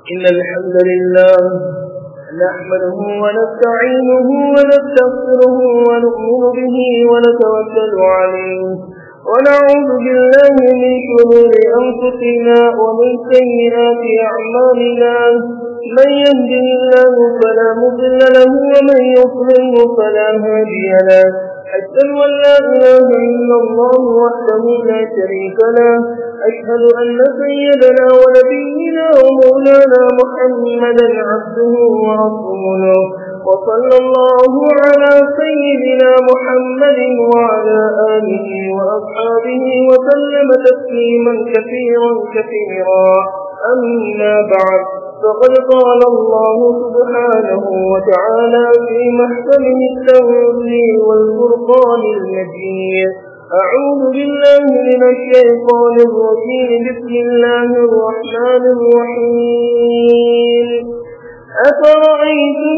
إن الحمد لله نحمده ونستعينه ونستغفره ونؤمن به ونتوكل عليه ونعوذ بالله من شرور أنفسنا ومن سيئات أعمالنا من يهده الله فلا مضل له ومن يضلل فلا هادي له أشهد أن لا إله إلا الله وحده لا شريك له أشهد أن سيدنا ونبينا ومولانا محمدا عبده ورسوله وصلى الله على سيدنا محمد وعلى آله وأصحابه وسلم تسليما كثيرا أما بعد فقد قال الله سبحانه وتعالى في محكمه التنزيل والفرقان المجيد أعوذ بالله من الشيطان الرجيم بسم الله الرحمن الرحيم أفرأيتم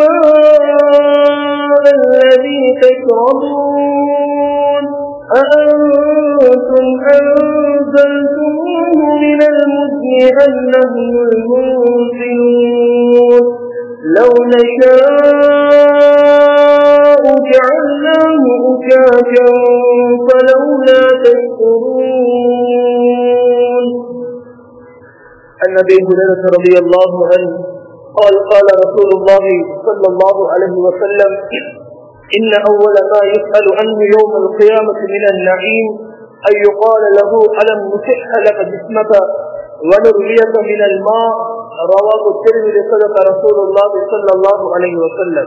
الماء الذي تشربون أأنتم أنزلتموه من المزن أم نحن المنزلون لو نشاء جعلناه أجاجا فلولا تشكرون. عن أبي هريرة رضي الله عنه قال قال رسول الله صلى الله عليه وسلم إن أول ما يسأل عنه يوم القيامة من النعيم أن يقال له ألم نصح لك جسمك ونرويك من الماء. رواه الترمذي صدق رسول الله صلى الله عليه وسلم.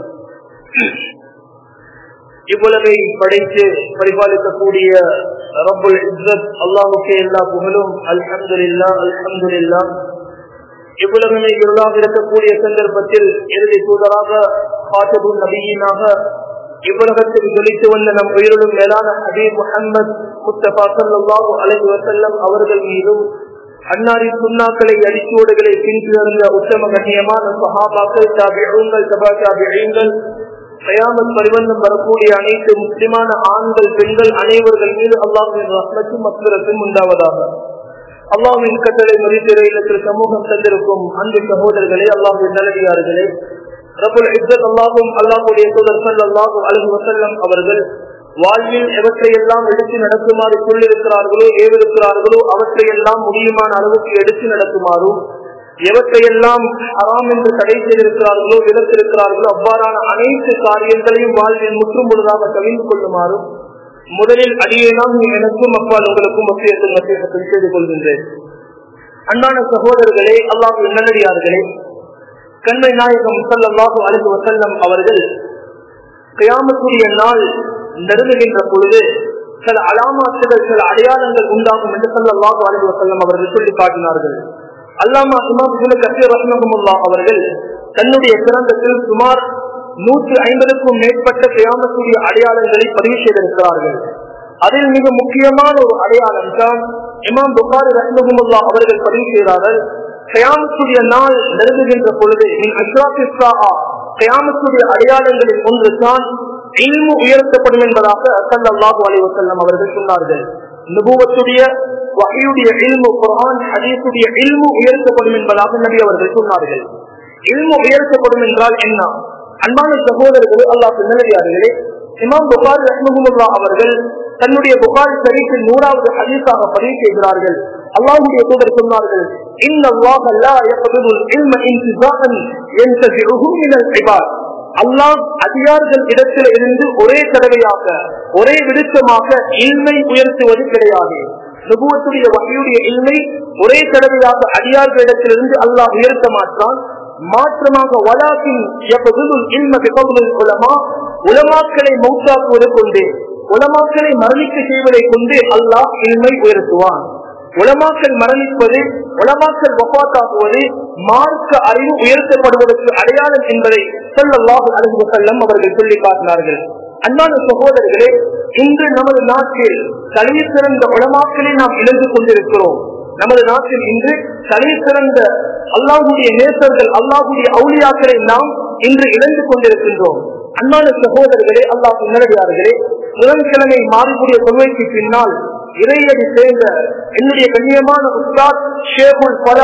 இவ்வுலகை படைத்து பரிபாலிக்கக்கூடிய ரப்புல் இஸ்ஸத் அல்லாஹ்வுக்கே எல்லா புகழும். அல்ஹம்துலில்லாஹ் அல்ஹம்துலில்லாஹ். இவ்வுலகமே இருளாக இருக்கக்கூடிய சந்தர்ப்பத்தில் இறுதி தூதராக காத்தபுன் நபியினாக இவ்வுலகத்தில் ஜொலித்து வந்த நம் உயிரிலும் மேலான ஹபீப் முஹம்மது முஸ்தபா ஸல்லல்லாஹு அலைஹி வஸல்லம் அவர்கள் மீதும் அன்னாரின் சுன்னாக்களை அடிச்சுவடுகளை பின்தொடர்ந்த உத்தம கண்ணியமான சஹாபாக்கள், தாபிஊன்கள், தபா தாபிஈன்கள், கயாமத் பரிவந்தம் வரக்கூடிய அனைத்து முஸ்லிமான ஆண்கள் பெண்கள் அனைவர்கள் மீது அல்லாஹ்வின் ரஹ்மத்தும் மக்ஃபிரத்தும் உண்டாவதாக. அல்லாஹ்வின் கட்டளை மதித்திரை இல்லத்தில் சமூகம் தந்திருக்கும் அன்பு சகோதரர்களே, அல்லாஹ்வின் நல்லடியார்களே, ரப்புல் இஸ்ஸத் அல்லாஹ்வும் அல்லாஹ்வுடைய தூதர் ஸல்லல்லாஹு அலைஹி வஸல்லம் அவர்கள் வாழ்வில் எவற்றையெல்லாம் எடுத்து நடக்குமாறு சொல்லிருக்கிறார்களோ ஏவிருக்கிறார்களோ அவற்றையெல்லாம் முடியுமான அளவுக்கு எடுத்து நடக்குமாறும், எவற்றையெல்லாம் ஹராம் என்று தடை செய்திருக்கிறார்களோ விலக்கிருக்கிறார்களோ அவ்வாறான அனைத்து காரியங்களையும் வாழ்வில் முற்றும் முழுதாக கவிழ்ந்து கொள்ளுமாறும் முதலில் அடியேனாம் எனக்கும் அப்பால் உங்களுக்கும் வசியத்தும் செய்து கொள்கின்றேன். அன்பான சகோதரர்களே, அல்லாஹ்வின் நல்லடியார்களே, கண்மை நாயகம் ஸல்லல்லாஹு அலைஹி வஸல்லம் அவர்கள் கியாமத்துடைய நாள் நெருங்குகின்ற பொழுது சில அலாமாத்துகள், சில அடையாளங்கள் உண்டாகும் என்று ஸல்லல்லாஹு அலைஹி வஸல்லம் அவர்கள் சொல்லி காட்டினார்கள். அல்லாமா இமாம் இப்னு கஸீர் ரஹ்மஹுல்லாஹ் அவர்கள் தன்னுடைய கிரந்தத்தில் சுமார் 150க்கும் மேற்பட்ட கியாமத்துடைய அடையாளங்களை பதிவு செய்திருக்கிறார்கள். அதில் மிக முக்கியமான ஒரு அடையாளம் தான் இமாம் புகாரி ரஹ்மஹுல்லாஹ் அவர்கள் பதிவு செய்தார்கள். கியாமத்துடைய நாள் நெருங்குகின்ற பொழுது கியாமத்துடைய அடையாளங்களில் ஒன்று தான் இல்மு உயர்த்தப்படும் என்பதாக ஸல்லல்லாஹு அலைஹி வஸல்லம் அவர்கள் சொன்னார்கள். நுபுவத்துடைய வஹீயுடைய இல்மு, குர்ஆன் ஹதீஸுடைய இல்மு உயர்த்தப்படும் என்பதாக நபி அவர்கள் சொன்னார்கள். இல்மு உயர்த்தப்படும் என்றால் என்ன? அன்பான சகோதரர்களே, அல்லாஹ்வின் நல்லடியார்களே, இமாம் புகாரி ரஹ்மஹுல்லாஹ் அவர்கள் தன்னுடைய புகாரி ஷரீஃபில் 100வது ஹதீஸாக பதிவு செய்கிறார்கள். அல்லாஹ்வுடைய தூதர் சொன்னார்கள், இன்னல்லாஹ லா யக்பிதுல் இல்ம இன்திஸாஅன் யன்தஸிஉஹு மினல் இபாத். அல்லாஹ் அடியார்கள் இடத்தில் இருந்து ஒரே தடவையாக ஒரே விடுத்தமாக இல்மை உயர்த்துவது கிடையாது. நுபுவத்துடைய வஹீயுடைய இல்மை ஒரே தடவையாக அடியார்களிடத்திலிருந்து அல்லாஹ் உயர்த்த மாட்டான். மாற்றமாக வலாக்கின் யக்பிதுல் இல்ம பிஃபதுலில் உலமா, உலமாக்களை மௌத்தாக்குவது கொண்டு, உலமாக்களை மரணிக்க செய்வதை கொண்டு அல்லாஹ் இல்மை உயர்த்துவான். உலமாக்கள் மரணிப்பது, உலமாக்கள் வஃபாத்தாகுவது மார்க்க அறிவு உயர்த்தப்படுவதற்கு அடையாளம் என்பதை ஸல்லல்லாஹு அலைஹி வஸல்லம் அவர்கள் சொல்லி காட்டினார்கள். அன்பான சகோதரர்களே, இன்று நமது நாட்டில் தலை சிறந்த உலமாக்களை நாம் இழந்து கொண்டிருக்கிறோம். நமது நாட்டில் இன்று தலை சிறந்த அல்லாஹ்வுடைய நேசர்கள், அல்லாஹ்வுடைய அவுலியாக்களை நாம் இன்று இழந்து கொண்டிருக்கின்றோம். அன்பான சகோதரர்களே, அல்லாஹ்வின் நல்லடியார்களே, புதன்கிழமை மாறக்கூடிய தொழுகைக்கு பின்னால் இறையடி சேர்ந்த என்னுடைய கண்ணியமான உஸ்தாத் ஷேகுல் ஃபலா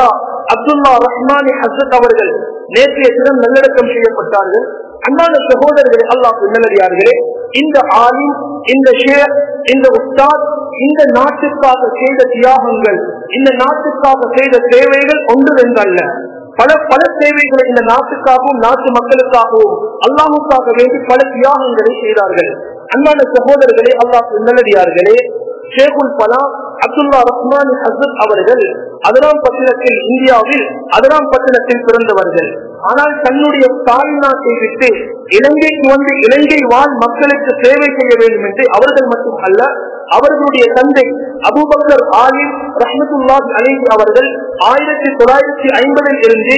அப்துல்லா ரஹ்மானி ஹஸ்ரத் அவர்கள் நேற்றைய தினம் நல்லடக்கம் செய்யப்பட்டார்கள். அன்பான சகோதரர்களே, அல்லாஹ் நல்லடியார்களே, இந்த ஆலிம், இந்த ஷேக், இந்த உஸ்தாத் இந்த நாட்டுக்காக செய்த தியாகங்கள், இந்த நாட்டுக்காக செய்த சேவைகள் ஒன்று ரெண்டல்ல, பல சேவைகளை இந்த நாட்டுக்காகவும் நாட்டு மக்களுக்காகவும் அல்லாஹுக்காக வேண்டி பல தியாகங்களை செய்தார்கள். அன்பான சகோதரர்களே, அல்லாஹ் நல்லடியார்களே, ஷேகுல் பலாம் அப்துல்லா ரஹ்மானி ஹஸ்ரத் அவர்கள் அதலாம் பட்டினத்தில், இந்தியாவில் அதலாம் பட்டினத்தில் பிறந்தவர்கள். ஆனால் தன்னுடைய தாய் நாட்டை விட்டு இலங்கைக்கு வந்து இலங்கை வாழ் மக்களுக்கு சேவை செய்ய வேண்டும் என்று அவர்கள் மட்டும் அல்ல, அவர்களுடைய தந்தை அபூபக்கர் ஆலிம் ரஹ்மத்துல்லாஹி அலைஹி அவர்கள் 1950 இருந்து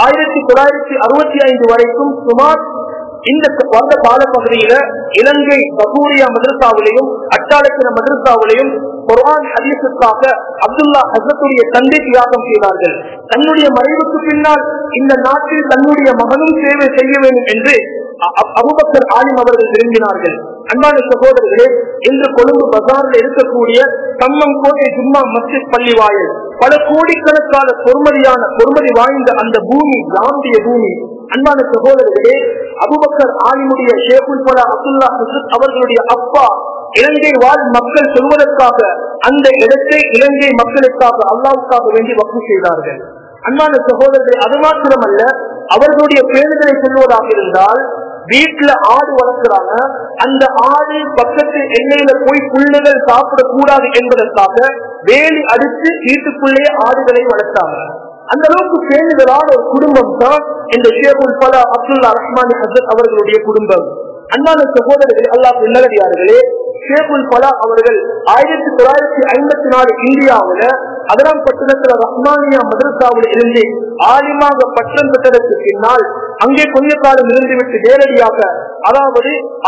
1965 வரைக்கும் சுமார் இந்த வந்த காலப்பகுதியில இலங்கை பகூரியா மதரசாவிலையும் அட்டாளக்கிற மதரசாவிலையும் குர்ஆன் ஹதீஸுக்காக அப்துல்லா ஹஸ்ரத்துடைய தந்தை தியாகம் செய்தார்கள். தன்னுடைய மறைவுக்கு பின்னால் இந்த நாட்டில் தன்னுடைய மகனும் சேவை செய்ய வேண்டும் என்று அபூபக்கர் ஆலிம் அவர்கள் விரும்பினார்கள். அன்பான சகோதரர்களே, இன்று கொழும்பு பஜாரில் இருக்கக்கூடிய கம்மங்கோட்டை ஜும்மா மஸ்ஜித் பள்ளி வாயில் பல கோடிக்கணக்கான பொறுமதி வாய்ந்த அந்த பூமி யாருடைய பூமி? அன்பான சகோதரர்களே, அபூபக்கர் ஆலிமுடைய ஷேகுல் பலா அப்துல்லா ஹஸ்ரத் அவர்களுடைய அப்பா இலங்கை வாழ் மக்கள் சொல்வதற்காக அந்த இடத்தை இலங்கை மக்களுக்காக அல்லாஹ்வுக்காக வேண்டி வக்ஃப் செய்தார்கள். அன்பான சகோதரர்களே, அது மாத்திரமல்ல, அவர்களுடைய பேணுதலை சொல்வதாக இருந்தால், வீட்டுல ஆடு வளர்க்கிறாங்க, அந்த ஆடு பக்கத்து எண்ணெயில போய் புல்லுகள் சாப்பிடக்கூடாது என்பதற்காக வேலி அடித்து வீட்டுக்குள்ளே ஆடுகளை வளர்த்தாங்க. அந்த அளவுக்கு பேணுதலான ஒரு குடும்பம் தான் இந்த ஷேகுல் பலா அப்துல்லா ரஹ்மானி ஹஸ்ரத் அவர்களுடைய குடும்பம். அன்பான சகோதரர்களே, அல்லாஹ் நல்லடியார்களே, ஷேகுல் பலா அவர்கள் 1954 இந்தியாவில் அதலாம் பட்டணத்துல ரஹ்மானியா மதரசாவில் இருந்து ஆலிமாக பட்டம் பெற்றதற்கு பின்னால் அங்கே கொஞ்ச காலம் இருந்துவிட்டு நேரடியாக, அதாவது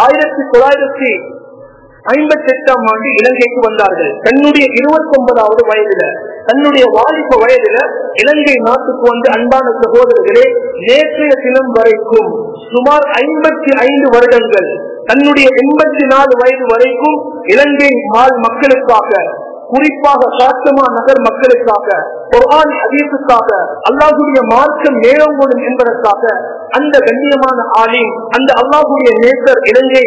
1958 ஆண்டு இலங்கைக்கு வந்தார்கள். தன்னுடைய 29வது வயதுல, தன்னுடைய வாலிப வயதுல இலங்கை நாட்டுக்கு வந்து, அன்பான சகோதரர்களே, நேற்றைய தினம் வரைக்கும் சுமார் 55 வருடங்கள், தன்னுடைய 84 வயது வரைக்கும் இலங்கை வாழ் மக்களுக்காக, குறிப்பாக சாத்தமா நகர் மக்களுக்காக, குர்ஆன் ஹதீஸுக்காக, அல்லாஹ்வுடைய மார்க்கம் மேலோங்கணும் என்பதற்காக அந்த கண்ணியமான ஆலிம், அந்த அல்லாஹ்வுடைய நேசர்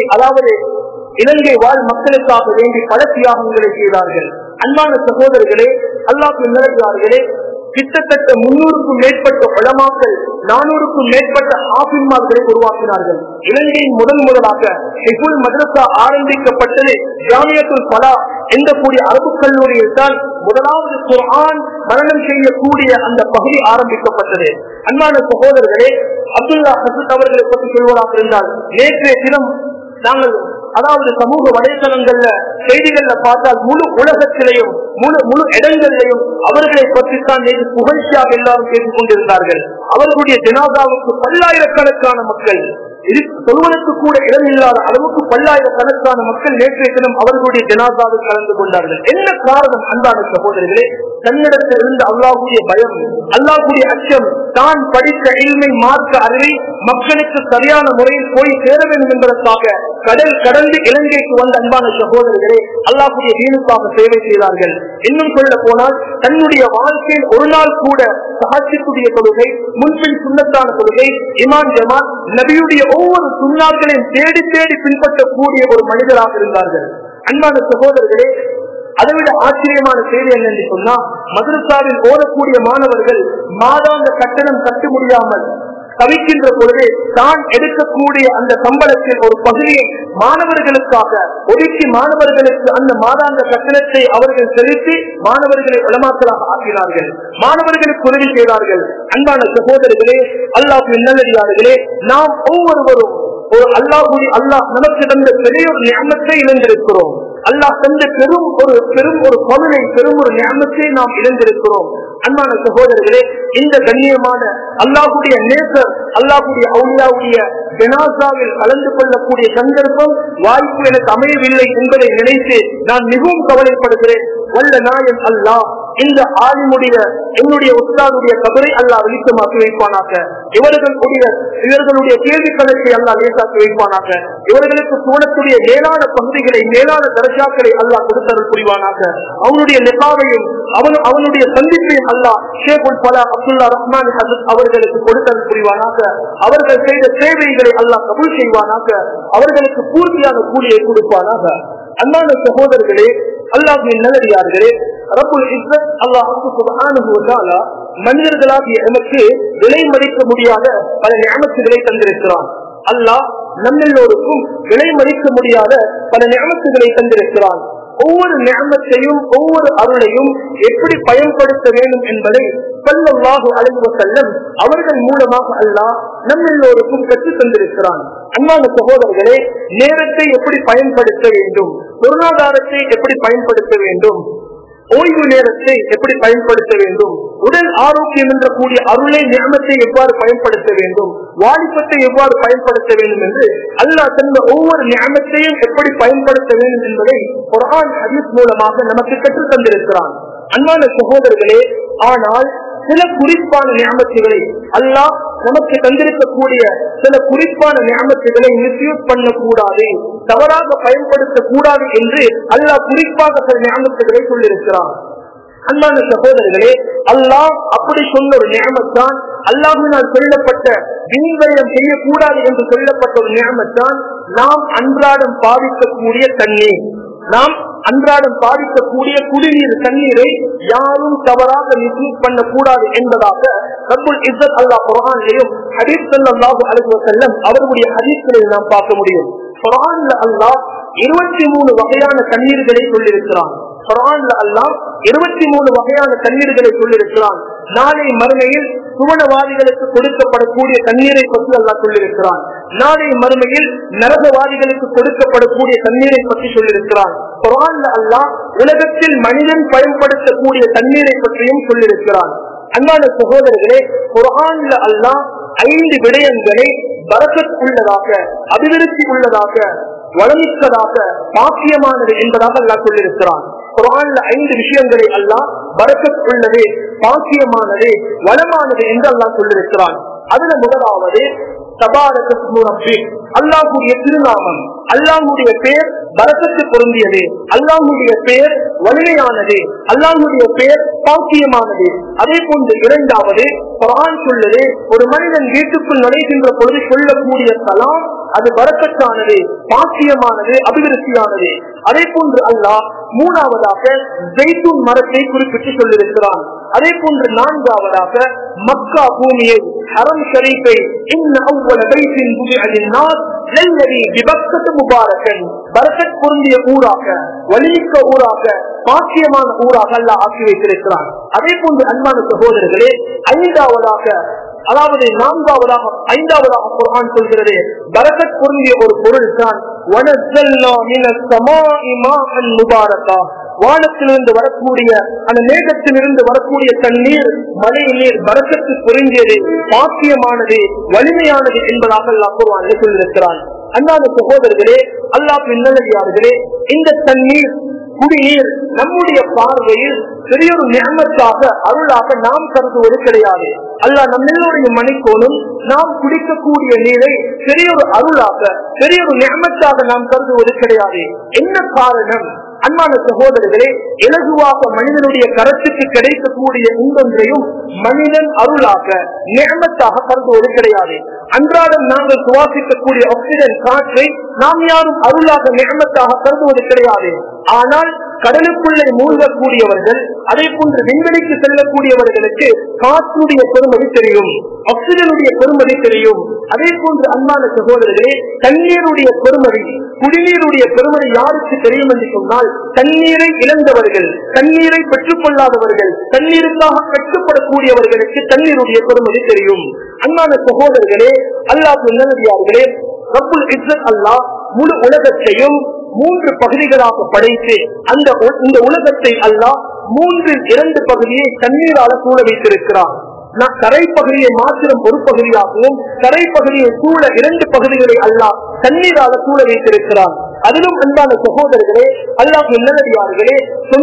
இலங்கை வாழ் மக்களுக்காக வேண்டி பல தியாகங்களை செய்தார்கள். அன்பான சகோதரர்களே, அல்லாஹ் நல்லடியார்களே, கிட்டத்தட்ட 300க்கும் மேற்பட்ட உலமாக்கள், 400க்கும் மேற்பட்ட ஹாஃபிஸ்மார்களை உருவாக்கினார்கள். இலங்கையின் முதலாக ஹிஃபுல் மதரசா ஆரம்பிக்கப்பட்டது ஜாமியத்துல் ஃபலா என்ற கூடிய அரபு கல்லூரியில் தான் முதலாவது குர்ஆன் மரணம் செய்யக்கூடிய அந்த பகுதி ஆரம்பிக்கப்பட்டது. அன்பான சகோதரர்களே, அப்துல்லா ஹஸ்ரத் அவர்களை பற்றி சொல்வதாக இருந்தால், நேற்றைய தினம் நாங்கள் அதாவது சமூக வலைதளங்கள்ல செய்திகள்ல பார்த்தால் முழு உலகத்திலையும் முழு இடங்களிலையும் அவர்களை பற்றித்தான் நேற்று புகழ்ச்சியாக எல்லாரும் பேசிக் கொண்டிருந்தார்கள். அவர்களுடைய ஜனாதாவுக்கு பல்லாயிரக்கணக்கான மக்கள், சொல்வதற்கு கூட இடமில்லாத அளவுக்கு பல்லாயிரக்கணக்கான மக்கள் நேற்றைய தினம் அவர்களுடைய ஜனாதாவில் கலந்து கொண்டார்கள். என்ன காரணம்? அன்பான சகோதரர்களே, தன்னிடத்தில் இருந்த அல்லாஹ்வுடைய பயம், அல்லாஹ்வுடைய அச்சம், தான் படித்த இல்மை மார்க்க அறிவை மக்களுக்கு சரியான முறையில் போய் சேர வேண்டும் என்பதற்காக கடந்து இலங்கைக்கு வந்த அன்பான சகோதரர்களே, அல்லாஹ்வுடைய தீனுக்காக சேவை செய்தார்கள். இன்னும் சொல்ல போனால், தன்னுடைய வாழ்க்கையில் ஒரு நாள் கூட தஹஜ்ஜுடைய தொழுகை, முன்பின் சுன்னத்தான தொழுகை, இமாம் ஜமாத், நபியுடைய ஒவ்வொரு சுன்னாக்களையும் தேடி பின்பற்றக்கூடிய ஒரு மனிதராக இருந்தார்கள். அன்பான சகோதரர்களே, அதைவிட ஆச்சரியமான செய்தி என்னென்று சொன்னா, மதரசாவில் ஓடக்கூடிய மாணவர்கள் மாதாந்த கட்டணம் கட்ட முடியாமல் தவிக்கின்ற பொழுது தான் எடுக்கக்கூடிய அந்த சம்பளத்தில் ஒரு பகுதியை மாணவர்களுக்காக ஒதுக்கி, மாணவர்களுக்கு அந்த மாதாந்த கட்டணத்தை அவர்கள் செலுத்தி மாணவர்களை உலமாக்களாக ஆக்கினார்கள், மாணவர்களுக்கு உதவி செய்தார்கள். அன்பான சகோதரர்களே, அல்லாஹ்வின் நல்லடியார்களே, நாம் ஒவ்வொருவரும் அல்லாஹ் நமக்கு தந்த பெரிய ஒரு நியமத்தை இழந்திருக்கிறோம். அல்லாஹ் தந்த பெரும் ஒரு கருணை, பெரும் ஒரு நியமத்தை நாம் இழந்திருக்கிறோம். அன்பான சகோதரர்களே, இந்த கண்ணியமான அல்லாஹ்வுடைய நேசர், அல்லாஹ்வுடைய அவுலியாவுடைய ஜனாசாவில் கலந்து கொள்ளக்கூடிய சந்தர்ப்பம் வாய்ப்பு எனக்கு அமையவில்லை என்பதை நினைத்து நான் மிகவும் கவலைப்படுகிறேன். வல்ல நாயன் அல்லாஹ் இந்த ஆலிமுடைய என்னுடைய உஸ்தாதுடைய கபரை அல்லாஹ் வெளிச்சமாக்கி வைப்பானாக. இவர்களுடைய கேள்வி கணக்கை அல்லாஹ் லேசாக்கி வைப்பானாக. இவர்களுக்கு சூழக்கூடிய மேலான பகுதிகளை மேலான தரஜாக்களை அல்லாஹ் கொடுத்தருள் புரிவானாக. அவனுடைய நிகாவையும் அவனுடைய சந்திப்பையும் அல்லாஹ் ஷேகுல் பலா அப்துல்லா ரஹ்மான் ஹசரத் அவர்களுக்கு கொடுத்தருள் புரிவானாக. அவர்கள் செய்த சேவைகளை அல்லாஹ் கபூல் செய்வானாக. அவர்களுக்கு பூர்த்தியான கூலியை கொடுப்பானாக. அன்பான சகோதரர்களே, அல்லாஹ்வின் நல்லடியார்களே, ரப்புல் இஸ்ஸத் அல்லாஹ் சுப்ஹானஹு வ தஆலா மனிதர்களாகிய நமக்கு விலை மதிக்க முடியாத பல நிஅமத்துகளை தந்திருக்கிறான். அல்லாஹ் நம்மெல்லோருக்கும் விலை மதிக்க முடியாத பல நிஅமத்துகளை தந்திருக்கிறான். ஒவ்வொரு நிஅமத்தையும் ஒவ்வொரு அருளையும் எப்படி பயன்படுத்த வேண்டும் என்பதை ஸல்லல்லாஹு அலைஹி வஸல்லம் அவர்கள் மூலமாக அல்லாஹ் நம்மெல்லோருக்கும் கற்றுத் தந்திருக்கிறான். அன்பான சகோதரர்களே, நேரத்தை எப்படி பயன்படுத்த வேண்டும், பொருளாதாரத்தை எப்படி பயன்படுத்த வேண்டும், ஓய்வு நேரத்தை எப்படி பயன்படுத்த வேண்டும், உடல் ஆரோக்கியம் என்ற கூடிய அருளை நியமத்தை எவ்வாறு பயன்படுத்த வேண்டும், வாலிபத்தை எவ்வாறு பயன்படுத்த வேண்டும் என்று அல்லாஹ் தந்த ஒவ்வொரு நியமத்தையும் எப்படி பயன்படுத்த வேண்டும் என்பதை குர்ஆன் ஹதீஸ் மூலமாக நமக்கு கற்றுத் தந்திருக்கிறான். அன்பான சகோதரர்களே, ஆனால் சில குறிப்பான நியமத்துகளை அல்லாஹ் நமக்கு தந்திருக்கக்கூடிய சில குறிப்பான நியமத்துகளை மிஸ்யூஸ் பண்ணக்கூடாது, தவறாக பயன்படுத்தக்கூடாது என்று அல்லாஹ் குறிப்பாக சில நியமத்துகளை சொல்லியிருக்கிறான். அன்பான சகோதரர்களே, அல்லாஹ் அப்படி சொன்ன ஒரு நியமத்தான், அல்லாஹ்வினால் சொல்லப்பட்ட விண்வயம் செய்யக்கூடாது என்று சொல்லப்பட்ட ஒரு நியமத்தான் நாம் அன்றாடம் பாவிக்கக்கூடிய தண்ணீர். நாம் அன்றாடம் பாதிக்கக்கூடிய குடிநீர் தண்ணீரை யாரும் தவறாக மிஸ்யூஸ் பண்ணக்கூடாது என்பதாக ரப்புல் இஸ்ஸத் அல்லாஹ் குர்ஆனிலும் ஹதீஸ் ஸல்லல்லாஹு அலைஹி வஸல்லம் அவருடைய ஹதீஸ்களில் நாம் பார்க்க முடியும். குர்ஆன்ல அல்லாஹ் 23 வகையான தண்ணீர்களை சொல்லியிருக்கிறான். குர்ஆன்ல அல்லாஹ் 23 வகையான தண்ணீர்களை சொல்லியிருக்கிறான். நாளை மறுமையில் சுவனவாதிகளுக்கு கொடுக்கப்படக்கூடிய தண்ணீரை பற்றி அல்லாஹ் சொல்லியிருக்கிறான். நாளை மறுமையில் நரகவாதிகளுக்கு கொடுக்கப்படக்கூடிய தண்ணீரை பற்றி சொல்லியிருக்கிறான். குர்ஆன்ல அல்லாஹ் உலகத்தில் மனிதன் பயன்படுத்தக்கூடிய தண்ணீரை பற்றியும் சொல்லியிருக்கிறான். அன்பான சகோதரர்களே, குர்ஆன்ல அல்லாஹ் 5 விடயங்களை பரக்கத் உள்ளதாக, அபிவிருத்தி உள்ளதாக, வளமிக்கதாக, பாக்கியமானது என்பதாக அல்லாஹ் சொல்லியிருக்கிறான். குர்ஆன்ல 5 விஷயங்களை அல்லாஹ் பரக்கத் உள்ளது, பாக்கியமானது, வளமானது என்று அல்லாஹ் சொல்லியிருக்கிறான். அதுல முதலாவது தபாரக இஸ்மு ரப்பிக், அல்லாஹ்வுடைய திருநாமம். அல்லாஹ்வுடைய பெயர் பரக்கத்து பொருந்தியது, அல்லாஹ்வுடைய பெயர் வலிமையானது, அல்லாஹ்வுடைய பெயர் பாக்கியமானது. அதே போன்று இரண்டாவது குர்ஆன் சொல்லுது, ஒரு மனிதன் வீட்டுக்குள் நுழைகின்ற பொழுது சொல்லக்கூடிய சலாம் அது பரக்கத்தானது, பாக்கியமானது, அபிவிருத்தியானது. அதே போன்று அல்லாஹ் மூணாவதாக ஜெய்தூன் மரத்தை குறிப்பிட்டு சொல்லியிருக்கிறான். அதே போன்று நான்காவதாக மக்கா பூமியை, ஹரம் ஷரீஃபை, இன்ன அவ்வல பைத்தின் புதிஅ லின்னாஸ் லல்லதி பிபக்கத் முபாரக்கன், பரக்கத் பொருந்திய ஊராக, வலிமிக்க ஊராக, பாக்கியமான ஊராக அல்லாஹ் ஆக்கி வைத்திருக்கிறான். அதே போன்று அன்பான சகோதரர்களே, ஐந்தாவதாக குர்ஆன் சொல்கிறது, பரக்கத் பொருந்திய ஒரு பொருள் தான் வனஸல்னா மினஸ் ஸமாஇ மாஅன் முபாரக்கா, வானத்திலிருந்து வரக்கூடிய அந்த மேகத்திலிருந்து வரக்கூடிய தண்ணீர், மழை நீர் பரக்கத்து பொருந்தியது, பாக்கியமானது, வலிமையானது என்பதாக அல்லாஹ் குர்ஆனிலே சொல்லியிருக்கிறான். அன்பான சகோதரர்களே, அல்லாஹ்வின் நல்லடியார்களே, இந்த தண்ணீர், குடிநீர் நம்முடைய பார்வையில் பெரிய ஒரு நியமத்தாக, அருளாக நாம் கருதுவது கிடையாது. அல்லாஹ் நம்மளுடைய மணிக்கோளும் நாம் குடிக்கக்கூடிய நீரை பெரிய ஒரு அருளாக, பெரிய ஒரு நியமத்தாக நாம் கருதுவது கிடையாது. என்ன காரணம்? அன்பான சகோதரர்களே, இலகுவாக மனிதனுடைய கரத்துக்கு கிடைக்கக்கூடிய ஒன்றையும் மனிதன் அருளாக, நியமத்தாக கருதுவது கிடையாது. அன்றாடம் நாங்கள் சுவாசிக்கக்கூடிய ஆக்சிஜன் காற்றை நாம் யாரும் அருளாக, நியமத்தாக கருதுவது கிடையாது. ஆனால் கடலுக்குள்ளே மூழ்கக்கூடியவர்கள், அதே போன்று விண்வெளிக்கு செல்லக்கூடியவர்களுக்கு காற்றுடைய பெருமதி தெரியும், ஆக்சிஜனுடைய பெருமதி தெரியும். அதே போன்று அன்பான சகோதரர்களே, தண்ணீருடைய பெருமதி, குடிநீருடைய பெருமதி யாருக்கு தெரியும் என்று சொன்னால், தண்ணீரை இழந்தவர்கள், தண்ணீரை பெற்றுக் கொள்ளாதவர்கள், தண்ணீருக்காக கட்டுப்படக்கூடியவர்களுக்கு தண்ணீருடைய பெருமதி தெரியும். அன்பான சகோதரர்களே, அல்லாஹ்வின் நல்லடியார்களே, ரப்புல் இஸ்ஸத் அல்லாஹ் முழு உலகத்தையும் 3 பகுதிகளாக படைத்து, இந்த உலகத்தை அல்லாஹ் 2 பகுதியை தண்ணீரால சூழ வைத்திருக்கிறார். தரைப்பகுதியை மாத்திரம் ஒரு பகுதியாகவும் தரைப்பகுதியை சூழ 2 பகுதிகளை அல்லாஹ் தண்ணீராக சூழ வைத்திருக்கிறான். அதிலும் அன்பான சகோதரர்களே, அல்லாஹ் நல்லடியார்களே,